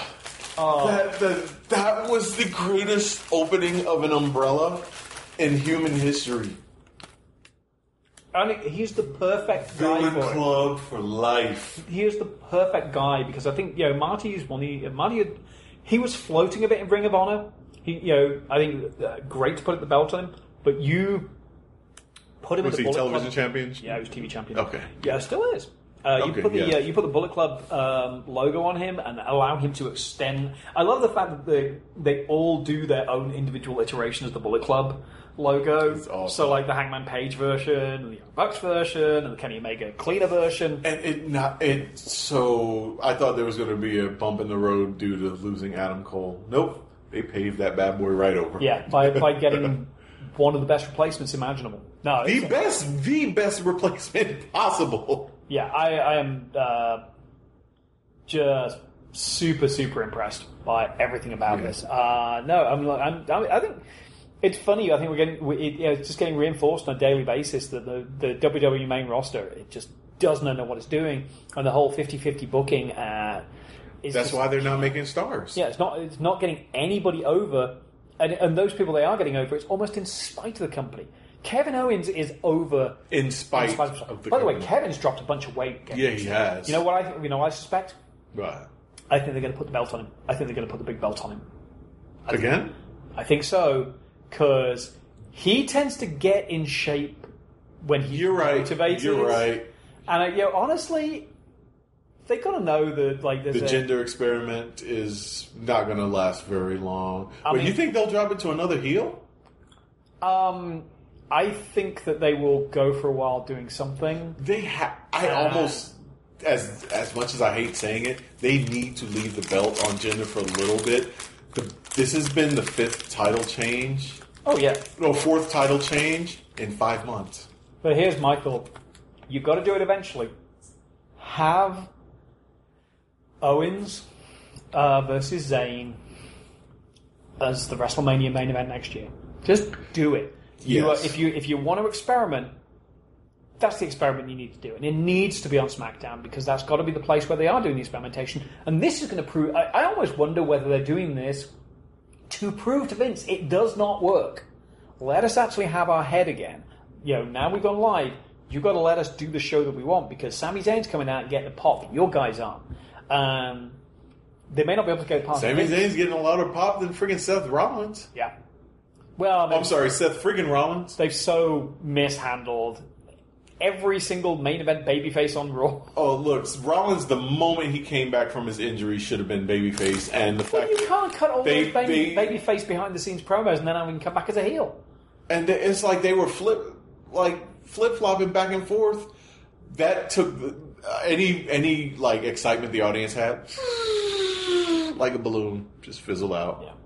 That was the greatest opening of an umbrella in human history. And he's the perfect guy Bullet for Club for life. He is the perfect guy because I think Marty he was floating a bit in Ring of Honor. I think great to put the belt on him, but you. Put him Was in the he Bullet television Club. champion? Yeah, he was TV champion. Okay. Yeah, still is. You put the Bullet Club logo on him and allow him to extend. I love the fact that they all do their own individual iteration of the Bullet Club logo. That's awesome. So like the Hangman Page version, and the Young Bucks version, and the Kenny Omega cleaner version. And so I thought there was going to be a bump in the road due to losing Adam Cole. Nope, they paved that bad boy right over. Yeah, by getting one of the best replacements imaginable. No, the best replacement possible. Yeah, I am just super impressed by everything about this. I think it's funny. I think it's just getting reinforced on a daily basis that the WWE main roster, it just does not know what it's doing, and the whole 50-50 booking. That's why they're not making stars. Yeah, it's not getting anybody over, and those people they are getting over, it's almost in spite of the company. Kevin Owens is over in spite of the company. By the way, Kevin's dropped a bunch of weight. Yeah, he has. You know what I suspect? Right. I think they're going to put the belt on him. I think they're going to put the big belt on him. Again? I think so, because he tends to get in shape when he's motivated. You're right. And honestly, they got to know that there's the gender experiment is not going to last very long. But you think they'll drop it to another heel? I think that they will go for a while doing something. Almost, as much as I hate saying it, they need to leave the belt on Jinder for a little bit. This has been the 5th title change. Oh, yeah. No, 4th title change in 5 months. But here's my thought. You've got to do it eventually. Have Owens versus Zayn as the WrestleMania main event next year. Just do it. Yes. If you want to experiment, that's the experiment you need to do. And it needs to be on SmackDown because that's got to be the place where they are doing the experimentation. And this is going to prove... I almost wonder whether they're doing this to prove to Vince it does not work. Let us actually have our head again. Now we've gone live, you've got to let us do the show that we want because Sami Zayn's coming out and getting a pop, but your guys aren't. They may not be able to get past Sami Zayn's getting a louder pop than friggin' Seth Rollins. Yeah. Well, I'm sorry, Seth friggin' Rollins. They've so mishandled every single main event babyface on Raw. Oh, look, Rollins, the moment he came back from his injury, should have been babyface, and the fact you can't cut all those babyface behind the scenes promos and then have him come back as a heel. And it's like they were flip-flopping back and forth. That took any excitement the audience had, like a balloon, just fizzled out. Yeah.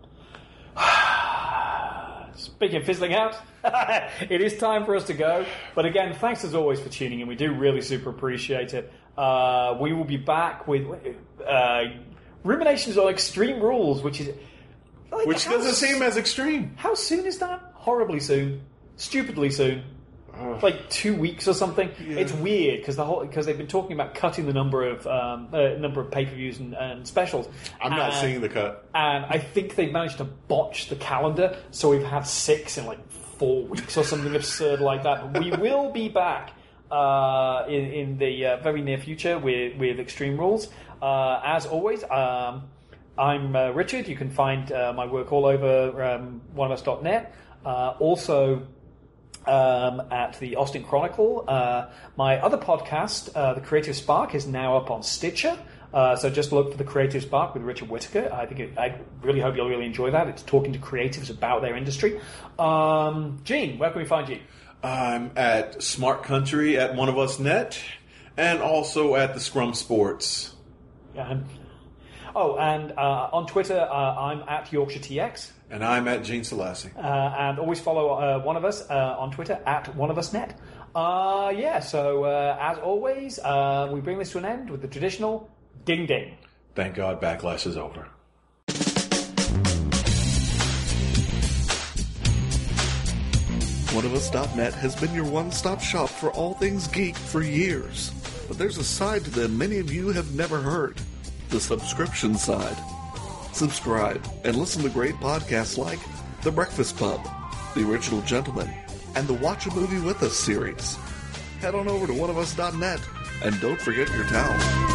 Speaking of fizzling out, it is time for us to go. But again, thanks as always for tuning in. We do really super appreciate it. we will be back with Ruminations on Extreme Rules, which is... Which doesn't seem as extreme. How soon is that? Horribly soon. Stupidly soon. Like 2 weeks or something. Yeah. It's weird because they've been talking about cutting the number of pay-per-views and specials. I'm not seeing the cut. And I think they've managed to botch the calendar, so we've had 6 in like 4 weeks or something absurd like that. But we will be back in the very near future with Extreme Rules. As always, I'm Richard. You can find my work all over oneofus.net. Also at the Austin Chronicle. My other podcast, The Creative Spark, is now up on Stitcher. So just look for The Creative Spark with Richard Whittaker. I really hope you'll really enjoy that. It's talking to creatives about their industry. Gene, where can we find you? I'm at Smart Country at oneofus.net and also at the Scrum Sports. And on Twitter, I'm at YorkshireTX. And I'm at Gene Selassie. And always follow One of Us on Twitter at oneofus.net. So as always, we bring this to an end with the traditional ding ding. Thank God Backlash is over. OneOfUs.net has been your one-stop shop for all things geek for years. But there's a side to them many of you have never heard. The subscription side. Subscribe and listen to great podcasts like The Breakfast Pub, The Original Gentleman, and the Watch a Movie With Us series. Head on over to oneofus.net and don't forget your towel.